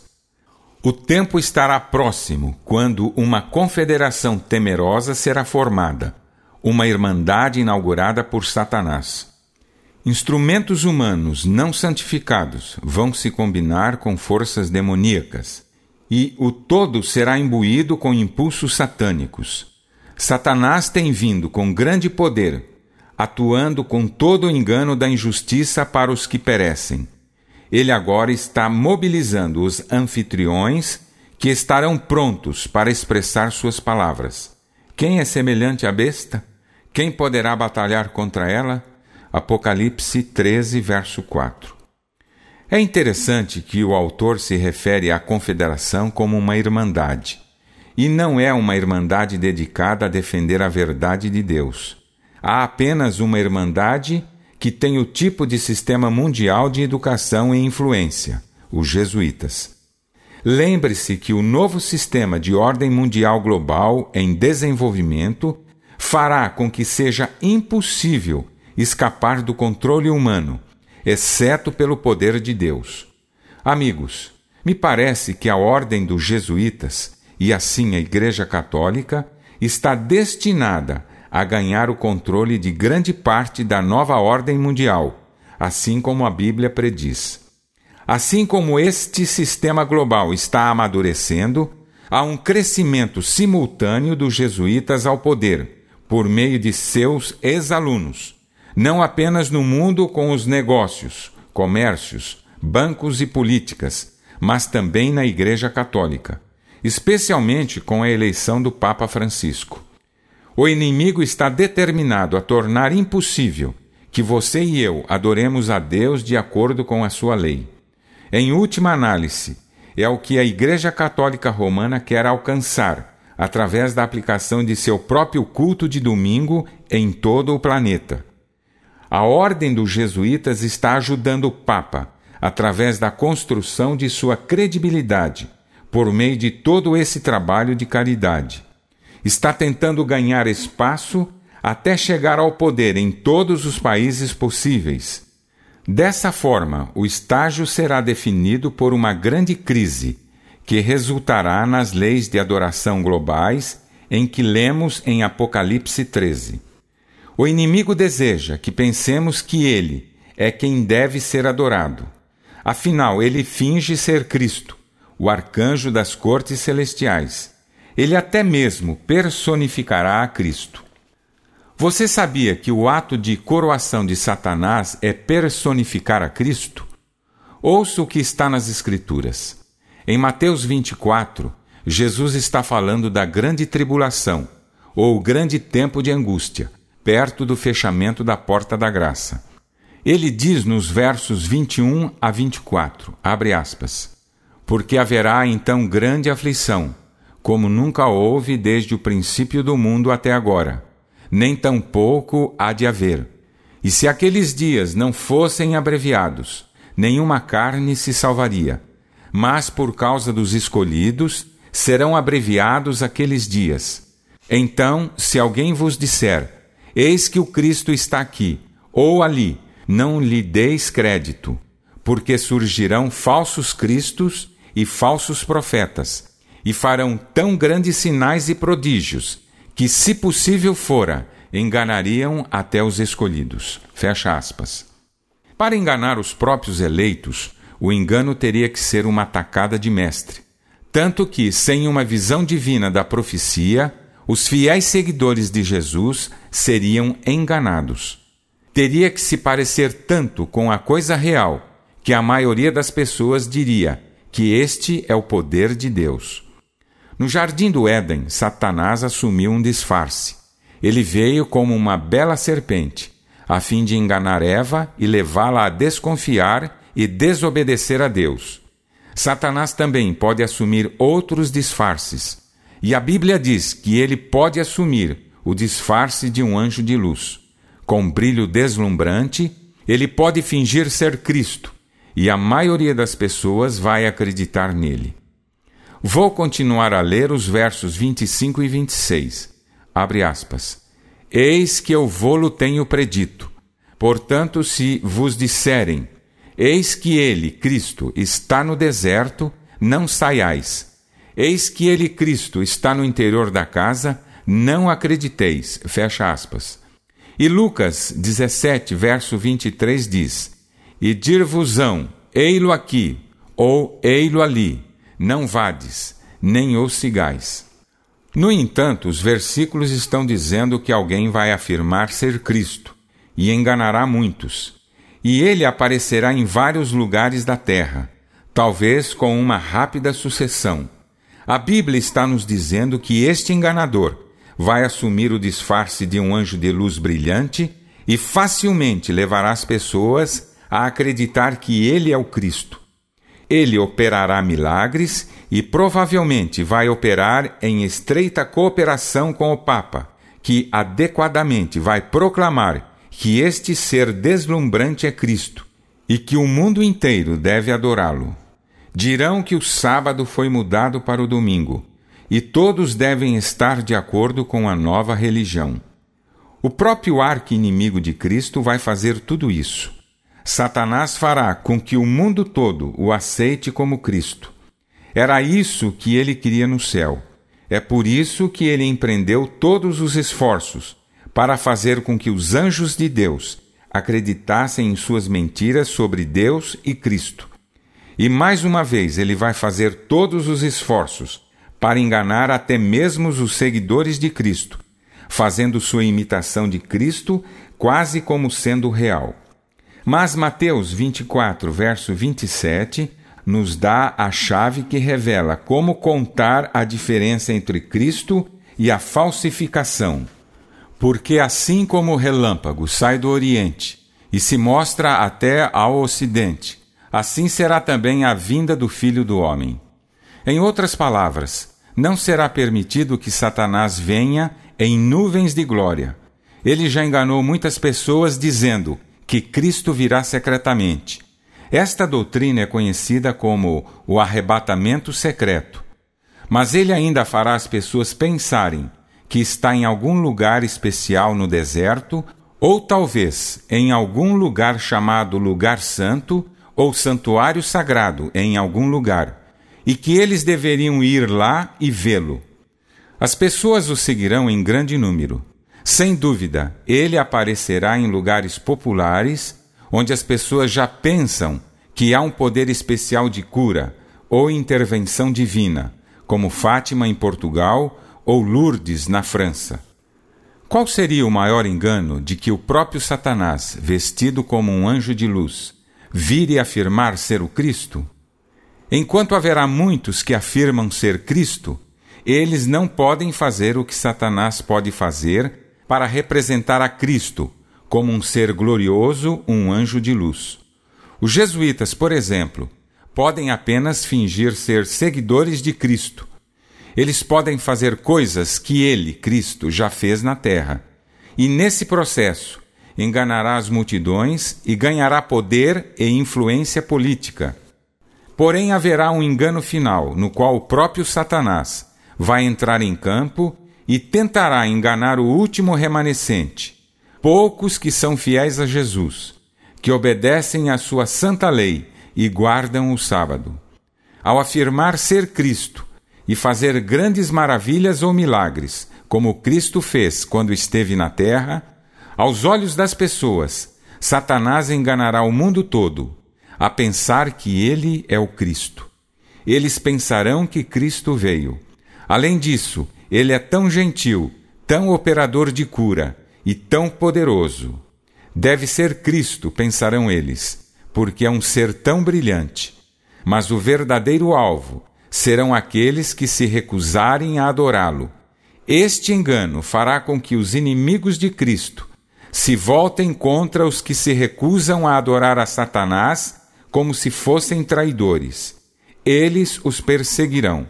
Speaker 1: O tempo estará próximo quando uma confederação temerosa será formada, uma irmandade inaugurada por Satanás. Instrumentos humanos não santificados vão se combinar com forças demoníacas, e o todo será imbuído com impulsos satânicos. Satanás tem vindo com grande poder, atuando com todo o engano da injustiça para os que perecem. Ele agora está mobilizando os anfitriões que estarão prontos para expressar suas palavras. Quem é semelhante à besta? Quem poderá batalhar contra ela? Apocalipse 13, verso 4. É interessante que o autor se refere à confederação como uma irmandade, e não é uma irmandade dedicada a defender a verdade de Deus. Há apenas uma irmandade que tem o tipo de sistema mundial de educação e influência, os jesuítas. Lembre-se que o novo sistema de ordem mundial global em desenvolvimento fará com que seja impossível escapar do controle humano, exceto pelo poder de Deus. Amigos, me parece que a ordem dos jesuítas, e assim a Igreja Católica, está destinada a ganhar o controle de grande parte da nova ordem mundial, assim como a Bíblia prediz. Assim como este sistema global está amadurecendo, há um crescimento simultâneo dos jesuítas ao poder, por meio de seus ex-alunos, não apenas no mundo com os negócios, comércios, bancos e políticas, mas também na Igreja Católica, especialmente com a eleição do Papa Francisco. O inimigo está determinado a tornar impossível que você e eu adoremos a Deus de acordo com a sua lei. Em última análise, é o que a Igreja Católica Romana quer alcançar, através da aplicação de seu próprio culto de domingo em todo o planeta. A Ordem dos Jesuítas está ajudando o Papa, através da construção de sua credibilidade, por meio de todo esse trabalho de caridade. Está tentando ganhar espaço até chegar ao poder em todos os países possíveis. Dessa forma, o estágio será definido por uma grande crise, que resultará nas leis de adoração globais em que lemos em Apocalipse 13. O inimigo deseja que pensemos que ele é quem deve ser adorado. Afinal, ele finge ser Cristo, o arcanjo das cortes celestiais. Ele até mesmo personificará a Cristo. Você sabia que o ato de coroação de Satanás é personificar a Cristo? Ouça o que está nas Escrituras. Em Mateus 24, Jesus está falando da grande tribulação, ou grande tempo de angústia, perto do fechamento da porta da graça. Ele diz nos versos 21 a 24, abre aspas, porque haverá então grande aflição, como nunca houve desde o princípio do mundo até agora, nem tampouco há de haver. E se aqueles dias não fossem abreviados, nenhuma carne se salvaria. Mas por causa dos escolhidos, serão abreviados aqueles dias. Então, se alguém vos disser, eis que o Cristo está aqui, ou ali, não lhe deis crédito, porque surgirão falsos cristos e falsos profetas, e farão tão grandes sinais e prodígios, que, se possível fora, enganariam até os escolhidos. Fecha aspas. Para enganar os próprios eleitos, o engano teria que ser uma atacada de mestre. Tanto que, sem uma visão divina da profecia, os fiéis seguidores de Jesus seriam enganados. Teria que se parecer tanto com a coisa real, que a maioria das pessoas diria que este é o poder de Deus. No jardim do Éden, Satanás assumiu um disfarce. Ele veio como uma bela serpente, a fim de enganar Eva e levá-la a desconfiar e desobedecer a Deus. Satanás também pode assumir outros disfarces, e a Bíblia diz que ele pode assumir o disfarce de um anjo de luz. Com brilho deslumbrante, ele pode fingir ser Cristo, e a maioria das pessoas vai acreditar nele. Vou continuar a ler os versos 25 e 26. Abre aspas. Eis que eu vô-lo tenho predito. Portanto, se vos disserem, eis que ele, Cristo, está no deserto, não saiais. Eis que ele, Cristo, está no interior da casa, não acrediteis. Fecha aspas. E Lucas 17, verso 23 diz, e dir-vos-ão, ei-lo aqui, ou ei-lo ali, não vades, nem o sigais. No entanto, os versículos estão dizendo que alguém vai afirmar ser Cristo, e enganará muitos. E ele aparecerá em vários lugares da terra, talvez com uma rápida sucessão. A Bíblia está nos dizendo que este enganador vai assumir o disfarce de um anjo de luz brilhante e facilmente levará as pessoas a acreditar que ele é o Cristo. Ele operará milagres e provavelmente vai operar em estreita cooperação com o Papa, que adequadamente vai proclamar que este ser deslumbrante é Cristo e que o mundo inteiro deve adorá-lo. Dirão que o sábado foi mudado para o domingo e todos devem estar de acordo com a nova religião. O próprio arqui-inimigo de Cristo vai fazer tudo isso. Satanás fará com que o mundo todo o aceite como Cristo. Era isso que ele queria no céu. É por isso que ele empreendeu todos os esforços para fazer com que os anjos de Deus acreditassem em suas mentiras sobre Deus e Cristo. E mais uma vez ele vai fazer todos os esforços para enganar até mesmo os seguidores de Cristo, fazendo sua imitação de Cristo quase como sendo real. Mas Mateus 24, verso 27, nos dá a chave que revela como contar a diferença entre Cristo e a falsificação. Porque assim como o relâmpago sai do Oriente e se mostra até ao Ocidente, assim será também a vinda do Filho do Homem. Em outras palavras, não será permitido que Satanás venha em nuvens de glória. Ele já enganou muitas pessoas dizendo que Cristo virá secretamente. Esta doutrina é conhecida como o arrebatamento secreto. Mas ele ainda fará as pessoas pensarem que está em algum lugar especial no deserto, ou talvez em algum lugar chamado lugar santo, ou santuário sagrado em algum lugar, e que eles deveriam ir lá e vê-lo. As pessoas o seguirão em grande número. Sem dúvida, ele aparecerá em lugares populares, onde as pessoas já pensam que há um poder especial de cura ou intervenção divina, como Fátima em Portugal ou Lourdes na França. Qual seria o maior engano de que o próprio Satanás, vestido como um anjo de luz, vire afirmar ser o Cristo? Enquanto haverá muitos que afirmam ser Cristo, eles não podem fazer o que Satanás pode fazer para representar a Cristo como um ser glorioso, um anjo de luz. Os jesuítas, por exemplo, podem apenas fingir ser seguidores de Cristo. Eles podem fazer coisas que ele, Cristo, já fez na terra. E nesse processo, enganará as multidões e ganhará poder e influência política. Porém, haverá um engano final, no qual o próprio Satanás vai entrar em campo e tentará enganar o último remanescente, poucos que são fiéis a Jesus, que obedecem à sua santa lei e guardam o sábado. Ao afirmar ser Cristo e fazer grandes maravilhas ou milagres, como Cristo fez quando esteve na terra, aos olhos das pessoas, Satanás enganará o mundo todo, a pensar que ele é o Cristo. Eles pensarão que Cristo veio. Além disso, ele é tão gentil, tão operador de cura e tão poderoso. Deve ser Cristo, pensarão eles, porque é um ser tão brilhante. Mas o verdadeiro alvo serão aqueles que se recusarem a adorá-lo. Este engano fará com que os inimigos de Cristo se voltem contra os que se recusam a adorar a Satanás como se fossem traidores. Eles os perseguirão.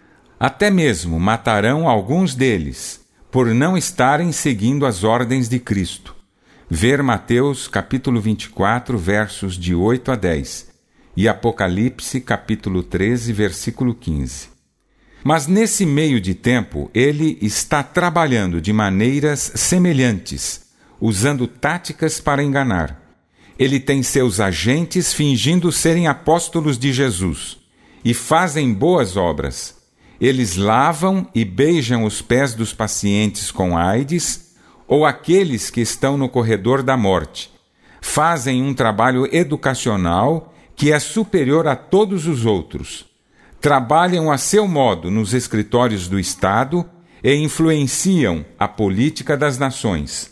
Speaker 1: Até mesmo matarão alguns deles, por não estarem seguindo as ordens de Cristo. Ver Mateus capítulo 24, versos de 8 a 10, e Apocalipse capítulo 13, versículo 15. Mas nesse meio de tempo, ele está trabalhando de maneiras semelhantes, usando táticas para enganar. Ele tem seus agentes fingindo serem apóstolos de Jesus e fazem boas obras. Eles lavam e beijam os pés dos pacientes com AIDS ou aqueles que estão no corredor da morte. Fazem um trabalho educacional que é superior a todos os outros. Trabalham a seu modo nos escritórios do Estado e influenciam a política das nações.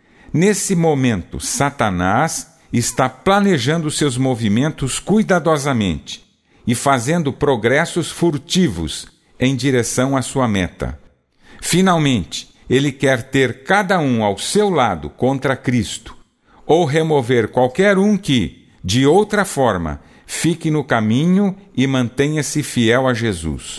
Speaker 1: Nesse momento, Satanás está planejando seus movimentos cuidadosamente e fazendo progressos furtivos em direção à sua meta. Finalmente, ele quer ter cada um ao seu lado contra Cristo, ou remover qualquer um que, de outra forma, fique no caminho e mantenha-se fiel a Jesus.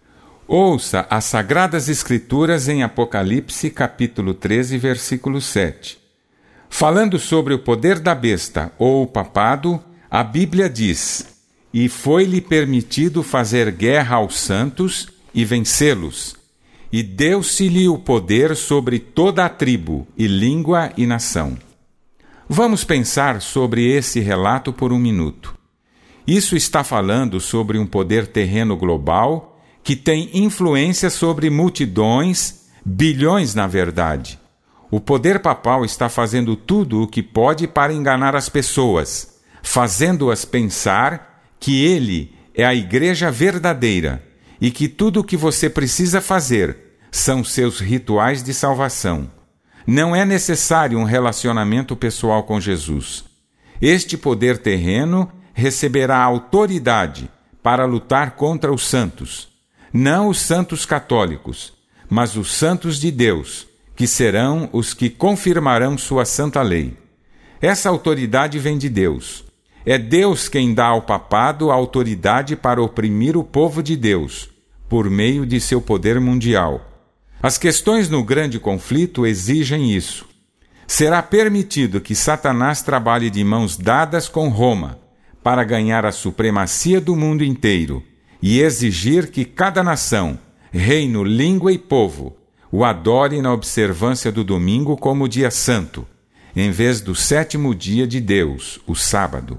Speaker 1: Ouça as Sagradas Escrituras em Apocalipse, capítulo 13, versículo 7. Falando sobre o poder da besta ou o papado, a Bíblia diz: "E foi-lhe permitido fazer guerra aos santos e vencê-los, e deu-se-lhe o poder sobre toda a tribo, e língua e nação." Vamos pensar sobre esse relato por um minuto. Isso está falando sobre um poder terreno global que tem influência sobre multidões, bilhões na verdade. O poder papal está fazendo tudo o que pode para enganar as pessoas, fazendo-as pensar que ele é a igreja verdadeira e que tudo o que você precisa fazer são seus rituais de salvação. Não é necessário um relacionamento pessoal com Jesus. Este poder terreno receberá autoridade para lutar contra os santos, não os santos católicos, mas os santos de Deus, que serão os que confirmarão sua santa lei. Essa autoridade vem de Deus. É Deus quem dá ao papado a autoridade para oprimir o povo de Deus, por meio de seu poder mundial. As questões no grande conflito exigem isso. Será permitido que Satanás trabalhe de mãos dadas com Roma para ganhar a supremacia do mundo inteiro e exigir que cada nação, reino, língua e povo o adore na observância do domingo como dia santo, em vez do 7º dia de Deus, o sábado.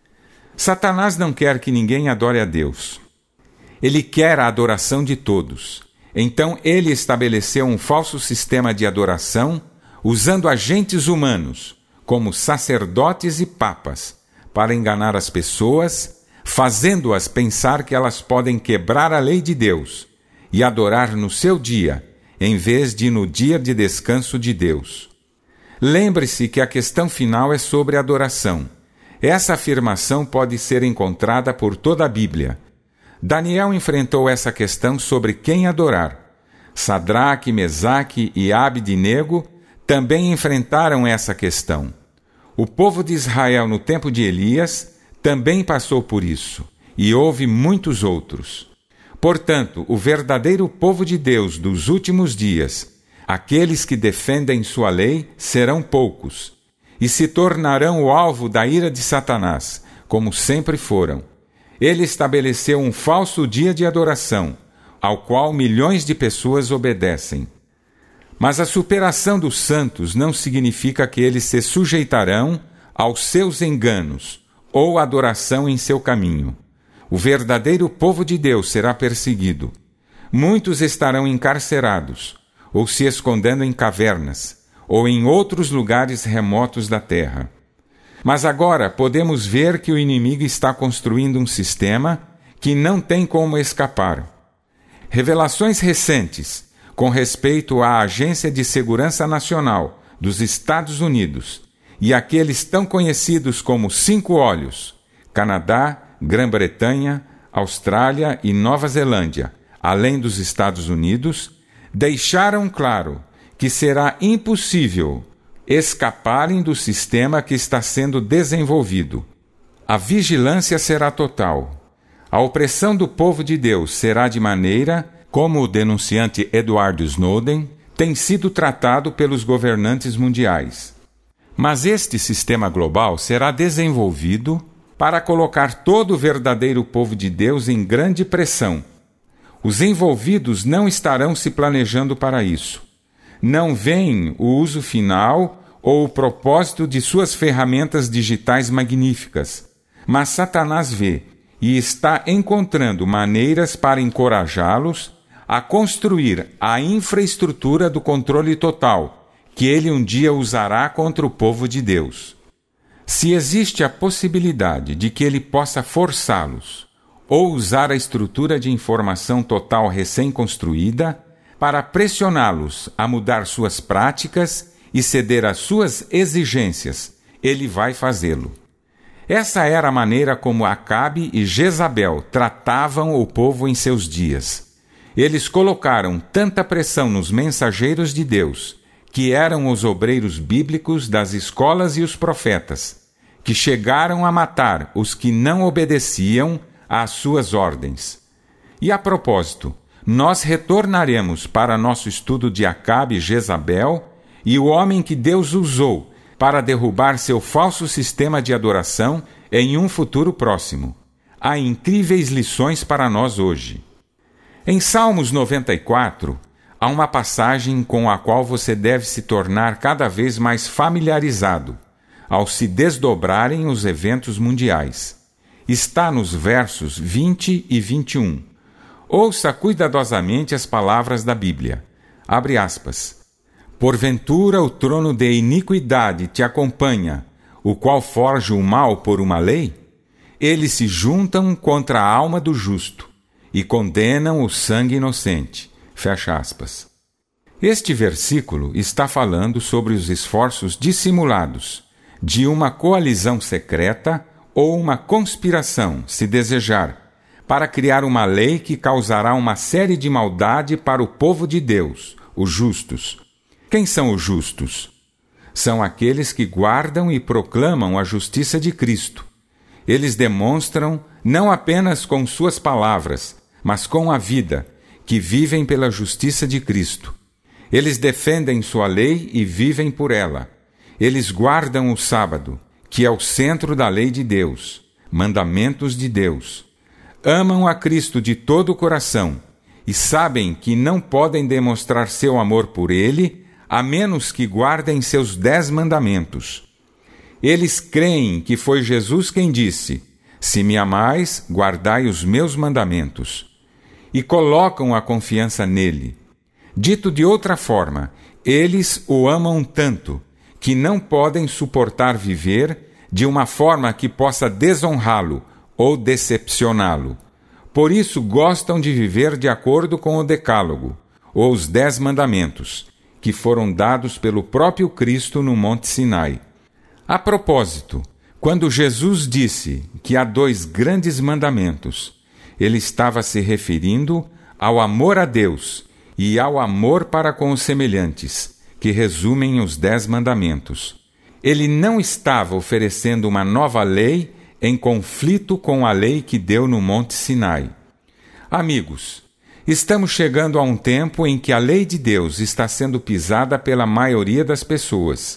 Speaker 1: Satanás não quer que ninguém adore a Deus. Ele quer a adoração de todos. Então ele estabeleceu um falso sistema de adoração usando agentes humanos, como sacerdotes e papas, para enganar as pessoas, fazendo-as pensar que elas podem quebrar a lei de Deus e adorar no seu dia, em vez de no dia de descanso de Deus. Lembre-se que a questão final é sobre adoração. Essa afirmação pode ser encontrada por toda a Bíblia. Daniel enfrentou essa questão sobre quem adorar. Sadraque, Mesaque e Abde-nego também enfrentaram essa questão. O povo de Israel no tempo de Elias também passou por isso, e houve muitos outros. Portanto, o verdadeiro povo de Deus dos últimos dias, aqueles que defendem sua lei, serão poucos, e se tornarão o alvo da ira de Satanás, como sempre foram. Ele estabeleceu um falso dia de adoração, ao qual milhões de pessoas obedecem. Mas a superação dos santos não significa que eles se sujeitarão aos seus enganos ou adoração em seu caminho. O verdadeiro povo de Deus será perseguido. Muitos estarão encarcerados, ou se escondendo em cavernas, ou em outros lugares remotos da terra. Mas agora podemos ver que o inimigo está construindo um sistema que não tem como escapar. Revelações recentes com respeito à Agência de Segurança Nacional dos Estados Unidos e aqueles tão conhecidos como 5 olhos, Canadá, Grã-Bretanha, Austrália e Nova Zelândia, além dos Estados Unidos, deixaram claro que será impossível escaparem do sistema que está sendo desenvolvido. A vigilância será total. A opressão do povo de Deus será de maneira como o denunciante Edward Snowden tem sido tratado pelos governantes mundiais. Mas este sistema global será desenvolvido para colocar todo o verdadeiro povo de Deus em grande pressão. Os envolvidos não estarão se planejando para isso. Não veem o uso final ou o propósito de suas ferramentas digitais magníficas, mas Satanás vê e está encontrando maneiras para encorajá-los a construir a infraestrutura do controle total, que ele um dia usará contra o povo de Deus. Se existe a possibilidade de que ele possa forçá-los ou usar a estrutura de informação total recém-construída para pressioná-los a mudar suas práticas e ceder às suas exigências, ele vai fazê-lo. Essa era a maneira como Acabe e Jezabel tratavam o povo em seus dias. Eles colocaram tanta pressão nos mensageiros de Deus, que eram os obreiros bíblicos das escolas e os profetas, que chegaram a matar os que não obedeciam às suas ordens. E a propósito, nós retornaremos para nosso estudo de Acabe e Jezabel e o homem que Deus usou para derrubar seu falso sistema de adoração em um futuro próximo. Há incríveis lições para nós hoje. Em Salmos 94, há uma passagem com a qual você deve se tornar cada vez mais familiarizado ao se desdobrarem os eventos mundiais. Está nos versos 20 e 21. Ouça cuidadosamente as palavras da Bíblia. Abre aspas. Porventura o trono de iniquidade te acompanha, o qual forja o mal por uma lei? Eles se juntam contra a alma do justo e condenam o sangue inocente. Fecha aspas. Este versículo está falando sobre os esforços dissimulados de uma coalizão secreta ou uma conspiração, se desejar, para criar uma lei que causará uma série de maldade para o povo de Deus, os justos. Quem são os justos? São aqueles que guardam e proclamam a justiça de Cristo. Eles demonstram, não apenas com suas palavras, mas com a vida, que vivem pela justiça de Cristo. Eles defendem sua lei e vivem por ela. Eles guardam o sábado, que é o centro da lei de Deus, mandamentos de Deus. Amam a Cristo de todo o coração e sabem que não podem demonstrar seu amor por Ele a menos que guardem seus 10 mandamentos. Eles creem que foi Jesus quem disse: "Se me amais, guardai os meus mandamentos", e colocam a confiança nele. Dito de outra forma, eles o amam tanto que não podem suportar viver de uma forma que possa desonrá-lo ou decepcioná-lo. Por isso gostam de viver de acordo com o Decálogo, ou os 10 mandamentos, que foram dados pelo próprio Cristo no Monte Sinai. A propósito, quando Jesus disse que há 2 grandes mandamentos, ele estava se referindo ao amor a Deus e ao amor para com os semelhantes, que resumem os 10 mandamentos. Ele não estava oferecendo uma nova lei em conflito com a lei que deu no Monte Sinai. Amigos, estamos chegando a um tempo em que a lei de Deus está sendo pisada pela maioria das pessoas.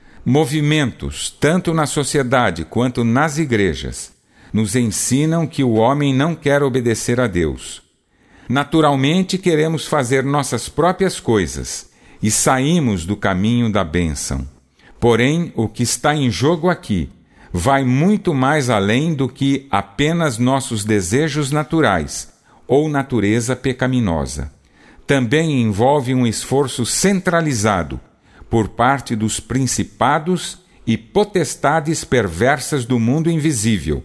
Speaker 1: Movimentos, tanto na sociedade quanto nas igrejas, nos ensinam que o homem não quer obedecer a Deus. Naturalmente, queremos fazer nossas próprias coisas e saímos do caminho da bênção. Porém, o que está em jogo aqui vai muito mais além do que apenas nossos desejos naturais ou natureza pecaminosa. Também envolve um esforço centralizado por parte dos principados e potestades perversas do mundo invisível,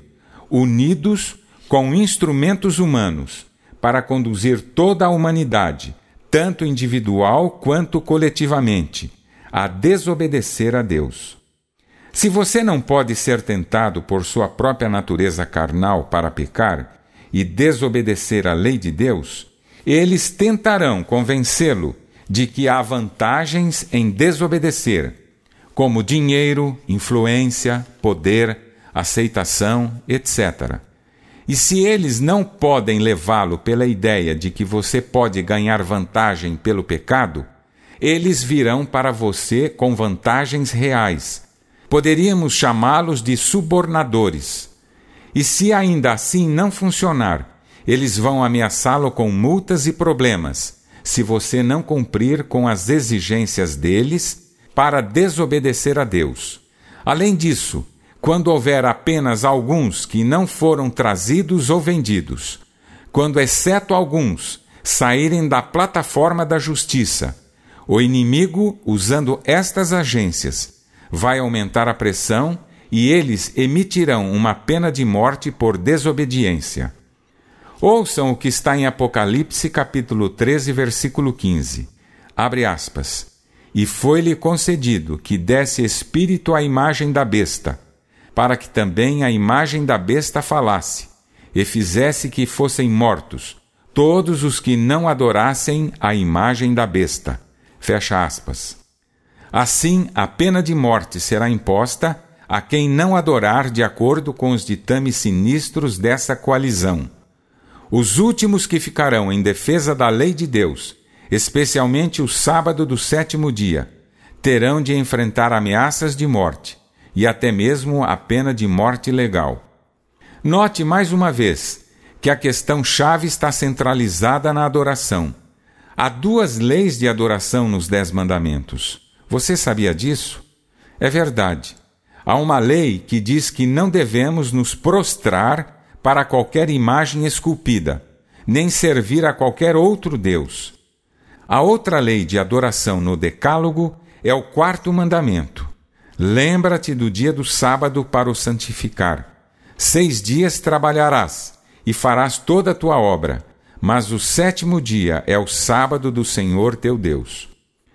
Speaker 1: unidos com instrumentos humanos, para conduzir toda a humanidade, tanto individual quanto coletivamente, a desobedecer a Deus. Se você não pode ser tentado por sua própria natureza carnal para pecar e desobedecer a lei de Deus, eles tentarão convencê-lo de que há vantagens em desobedecer, como dinheiro, influência, poder, aceitação, etc. E se eles não podem levá-lo pela ideia de que você pode ganhar vantagem pelo pecado, eles virão para você com vantagens reais. Poderíamos chamá-los de subornadores. E se ainda assim não funcionar, eles vão ameaçá-lo com multas e problemas, se você não cumprir com as exigências deles para desobedecer a Deus. Além disso, quando houver apenas alguns que não foram trazidos ou vendidos, quando, exceto alguns, saírem da plataforma da justiça, o inimigo, usando estas agências, vai aumentar a pressão e eles emitirão uma pena de morte por desobediência. Ouçam o que está em Apocalipse capítulo 13, versículo 15. Abre aspas. E foi-lhe concedido que desse espírito à imagem da besta, para que também a imagem da besta falasse, e fizesse que fossem mortos todos os que não adorassem a imagem da besta. Fecha aspas. Assim, a pena de morte será imposta a quem não adorar de acordo com os ditames sinistros dessa coalizão. Os últimos que ficarão em defesa da lei de Deus, especialmente o sábado do 7º dia, terão de enfrentar ameaças de morte e até mesmo a pena de morte legal. Note mais uma vez que a questão-chave está centralizada na adoração. Há 2 leis de adoração nos 10 mandamentos. Você sabia disso? É verdade. Há uma lei que diz que não devemos nos prostrar para qualquer imagem esculpida, nem servir a qualquer outro Deus. A outra lei de adoração no Decálogo é o 4º mandamento. Lembra-te do dia do sábado para o santificar. 6 dias trabalharás e farás toda a tua obra, mas o 7º dia é o sábado do Senhor teu Deus.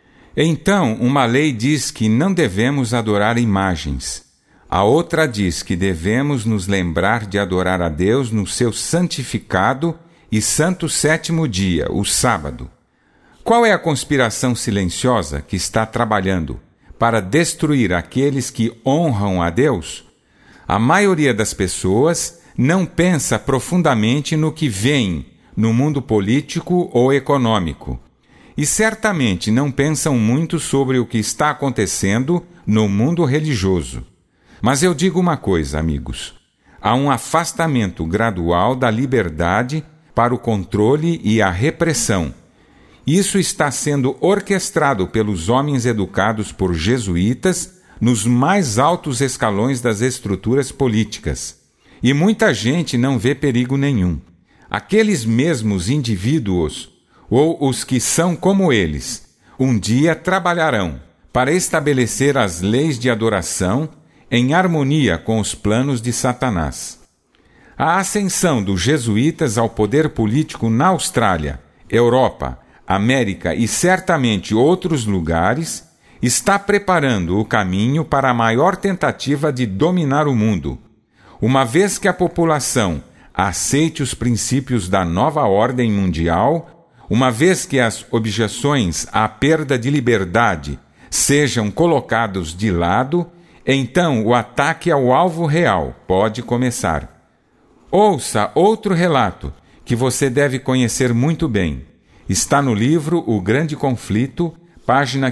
Speaker 1: Então, uma lei diz que não devemos adorar imagens. A outra diz que devemos nos lembrar de adorar a Deus no seu santificado e santo 7º dia, o sábado. Qual é a conspiração silenciosa que está trabalhando para destruir aqueles que honram a Deus? A maioria das pessoas não pensa profundamente no que vem no mundo político ou econômico. E certamente não pensam muito sobre o que está acontecendo no mundo religioso. Mas eu digo uma coisa, amigos. Há um afastamento gradual da liberdade para o controle e a repressão. Isso está sendo orquestrado pelos homens educados por jesuítas nos mais altos escalões das estruturas políticas. E muita gente não vê perigo nenhum. Aqueles mesmos indivíduos, ou os que são como eles, um dia trabalharão para estabelecer as leis de adoração em harmonia com os planos de Satanás. A ascensão dos jesuítas ao poder político na Austrália, Europa, América e certamente outros lugares está preparando o caminho para a maior tentativa de dominar o mundo. Uma vez que a população aceite os princípios da nova ordem mundial, uma vez que as objeções à perda de liberdade sejam colocados de lado, então o ataque ao alvo real pode começar. Ouça outro relato que você deve conhecer muito bem. Está no livro O Grande Conflito, página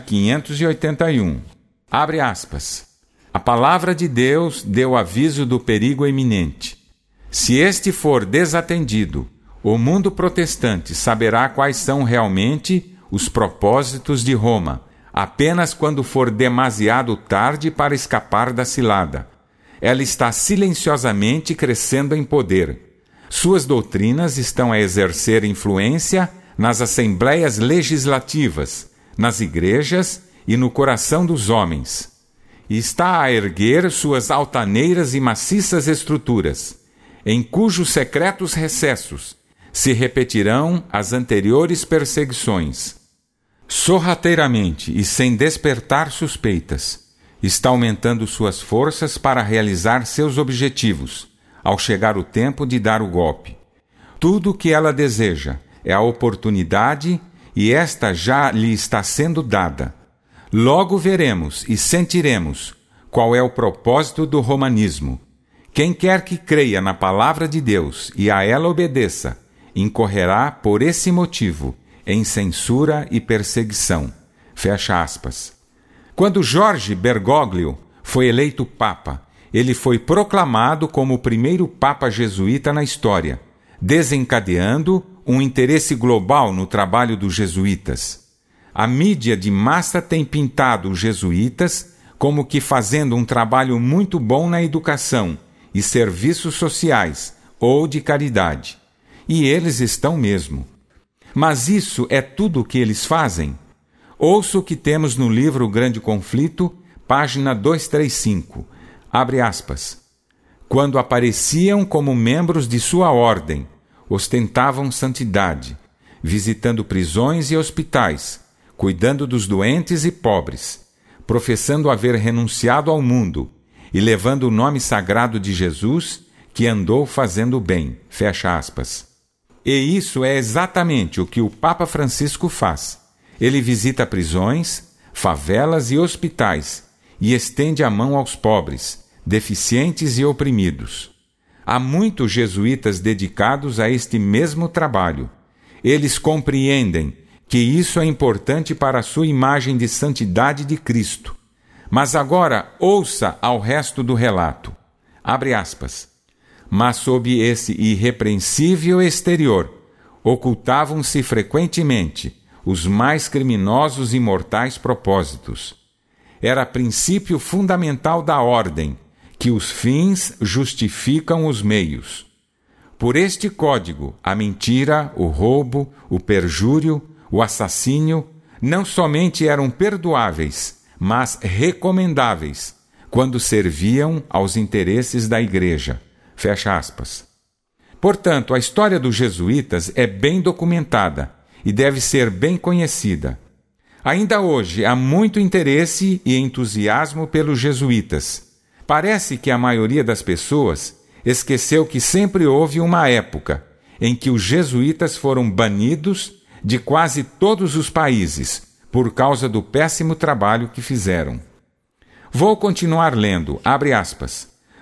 Speaker 1: 581. Abre aspas. A palavra de Deus deu aviso do perigo iminente. Se este for desatendido, o mundo protestante saberá quais são realmente os propósitos de Roma, apenas quando for demasiado tarde para escapar da cilada. Ela está silenciosamente crescendo em poder. Suas doutrinas estão a exercer influência nas assembleias legislativas, nas igrejas e no coração dos homens. E está a erguer suas altaneiras e maciças estruturas, em cujos secretos recessos se repetirão as anteriores perseguições. Sorrateiramente e sem despertar suspeitas, está aumentando suas forças para realizar seus objetivos, ao chegar o tempo de dar o golpe. Tudo o que ela deseja é a oportunidade e esta já lhe está sendo dada. Logo veremos e sentiremos qual é o propósito do romanismo. Quem quer que creia na palavra de Deus e a ela obedeça, incorrerá por esse motivo em censura e perseguição. Fecha aspas. Quando Jorge Bergoglio foi eleito Papa, ele foi proclamado como o primeiro Papa jesuíta na história, desencadeando um interesse global no trabalho dos jesuítas. A mídia de massa tem pintado os jesuítas como que fazendo um trabalho muito bom na educação e serviços sociais ou de caridade. E eles estão mesmo. Mas isso é tudo o que eles fazem? Ouça o que temos no livro O Grande Conflito, página 235. Abre aspas. Quando apareciam como membros de sua ordem, ostentavam santidade, visitando prisões e hospitais, cuidando dos doentes e pobres, professando haver renunciado ao mundo e levando o nome sagrado de Jesus, que andou fazendo o bem. Fecha aspas. E isso é exatamente o que o Papa Francisco faz. Ele visita prisões, favelas e hospitais e estende a mão aos pobres, deficientes e oprimidos. Há muitos jesuítas dedicados a este mesmo trabalho. Eles compreendem que isso é importante para a sua imagem de santidade de Cristo. Mas agora ouça ao resto do relato. Abre aspas. Mas sob esse irrepreensível exterior, ocultavam-se frequentemente os mais criminosos e mortais propósitos. Era princípio fundamental da ordem, que os fins justificam os meios. Por este código, a mentira, o roubo, o perjúrio, o assassínio não somente eram perdoáveis, mas recomendáveis, quando serviam aos interesses da Igreja. Fecha aspas. Portanto, a história dos jesuítas é bem documentada e deve ser bem conhecida. Ainda hoje há muito interesse e entusiasmo pelos jesuítas. Parece que a maioria das pessoas esqueceu que sempre houve uma época em que os jesuítas foram banidos de quase todos os países por causa do péssimo trabalho que fizeram. Vou continuar lendo, abre aspas.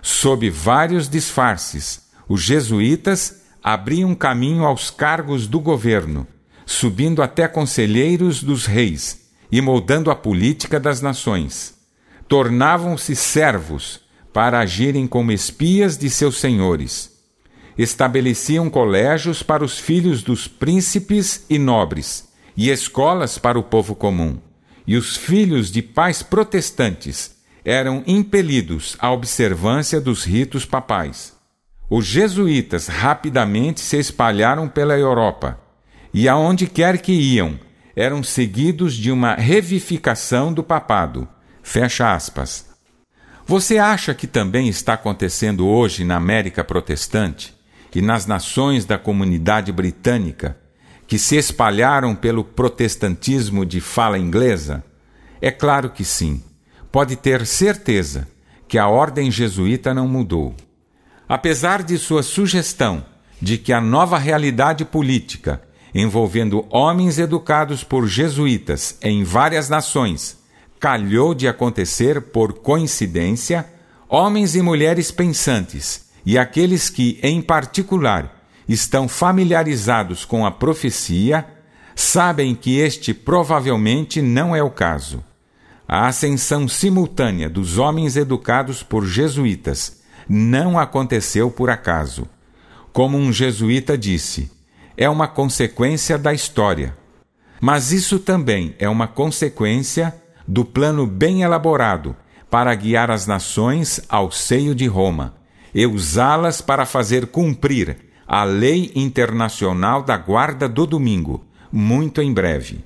Speaker 1: Sob vários disfarces, os jesuítas abriam caminho aos cargos do governo, subindo até conselheiros dos reis e moldando a política das nações. Tornavam-se servos para agirem como espias de seus senhores. Estabeleciam colégios para os filhos dos príncipes e nobres e escolas para o povo comum. E os filhos de pais protestantes eram impelidos à observância dos ritos papais. Os jesuítas rapidamente se espalharam pela Europa, e aonde quer que iam, eram seguidos de uma revivificação do papado. Fecha aspas. Você acha que também está acontecendo hoje na América protestante e nas nações da comunidade britânica, que se espalharam pelo protestantismo de fala inglesa? É claro que sim. Pode ter certeza que a ordem jesuíta não mudou. Apesar de sua sugestão de que a nova realidade política, envolvendo homens educados por jesuítas em várias nações, calhou de acontecer por coincidência, homens e mulheres pensantes, e aqueles que, em particular, estão familiarizados com a profecia, sabem que este provavelmente não é o caso. A ascensão simultânea dos homens educados por jesuítas não aconteceu por acaso. Como um jesuíta disse, é uma consequência da história. Mas isso também é uma consequência do plano bem elaborado para guiar as nações ao seio de Roma e usá-las para fazer cumprir a lei internacional da guarda do domingo, muito em breve.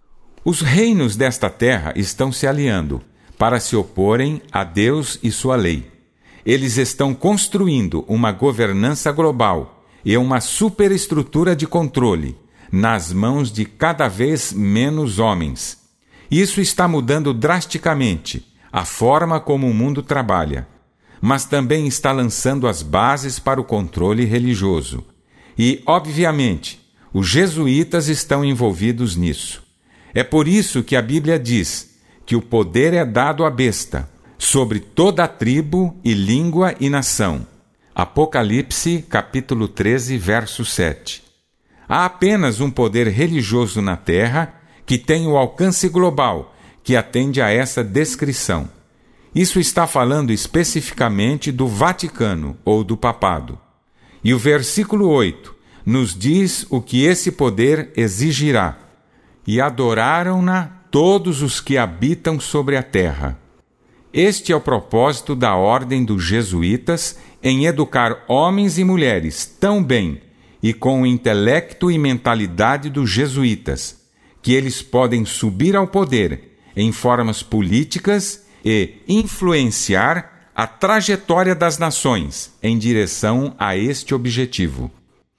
Speaker 1: Os reinos desta terra estão se aliando para se oporem a Deus e sua lei. Eles estão construindo uma governança global e uma superestrutura de controle nas mãos de cada vez menos homens. Isso está mudando drasticamente a forma como o mundo trabalha, mas também está lançando as bases para o controle religioso. E, obviamente, os jesuítas estão envolvidos nisso. É por isso que a Bíblia diz que o poder é dado à besta, sobre toda a tribo e língua e nação. Apocalipse, capítulo 13, verso 7. Há apenas um poder religioso na terra que tem o alcance global, que atende a essa descrição. Isso está falando especificamente do Vaticano ou do Papado. E o versículo 8 nos diz o que esse poder exigirá. E adoraram-na todos os que habitam sobre a terra. Este é o propósito da ordem dos jesuítas em educar homens e mulheres tão bem e com o intelecto e mentalidade dos jesuítas, que eles podem subir ao poder em formas políticas e influenciar a trajetória das nações em direção a este objetivo.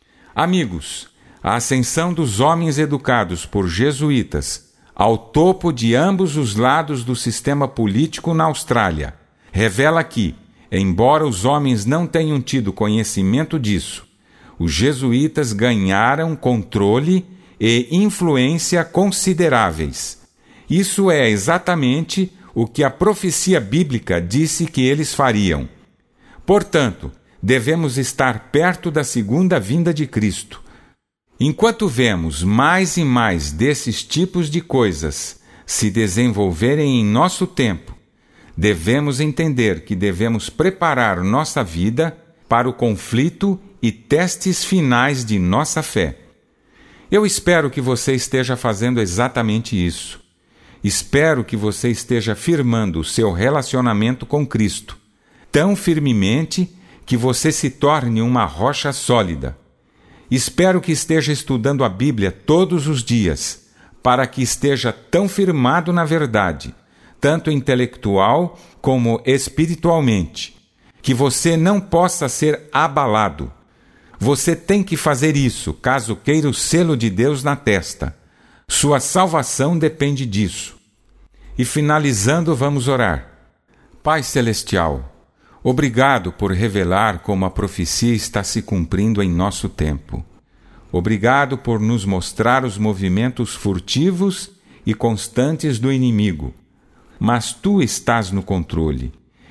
Speaker 1: Amigos, a ascensão dos homens educados por jesuítas ao topo de ambos os lados do sistema político na Austrália revela que, embora os homens não tenham tido conhecimento disso, os jesuítas ganharam controle e influência consideráveis. Isso é exatamente o que a profecia bíblica disse que eles fariam. Portanto, devemos estar perto da segunda vinda de Cristo. Enquanto vemos mais e mais desses tipos de coisas se desenvolverem em nosso tempo, devemos entender que devemos preparar nossa vida para o conflito e testes finais de nossa fé. Eu espero que você esteja fazendo exatamente isso. Espero que você esteja firmando o seu relacionamento com Cristo, tão firmemente que você se torne uma rocha sólida. Espero que esteja estudando a Bíblia todos os dias, para que esteja tão firmado na verdade, tanto intelectual como espiritualmente, que você não possa ser abalado. Você tem que fazer isso, caso queira o selo de Deus na testa. Sua salvação depende disso. E finalizando, vamos orar. Pai Celestial, obrigado por revelar como a profecia está se cumprindo em nosso tempo. Obrigado por nos mostrar os movimentos furtivos e constantes do inimigo. Mas Tu estás no controle,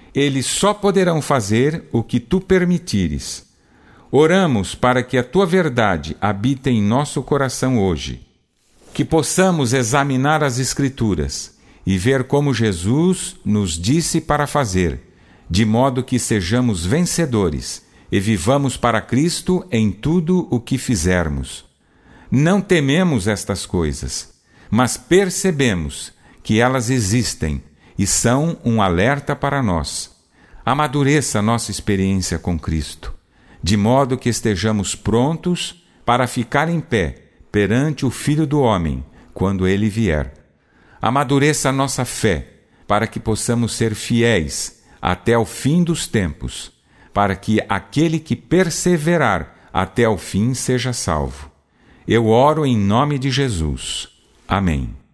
Speaker 1: eles só poderão fazer o que tu permitires. Oramos para que a tua verdade habite em nosso coração hoje, que possamos examinar as Escrituras e ver como Jesus nos disse para fazer, de modo que sejamos vencedores e vivamos para Cristo em tudo o que fizermos. Não tememos estas coisas, mas percebemos que elas existem e são um alerta para nós. Amadureça nossa experiência com Cristo, de modo que estejamos prontos para ficar em pé perante o Filho do Homem, quando Ele vier. Amadureça nossa fé, para que possamos ser fiéis até o fim dos tempos, para que aquele que perseverar até o fim seja salvo. Eu oro em nome de Jesus. Amém.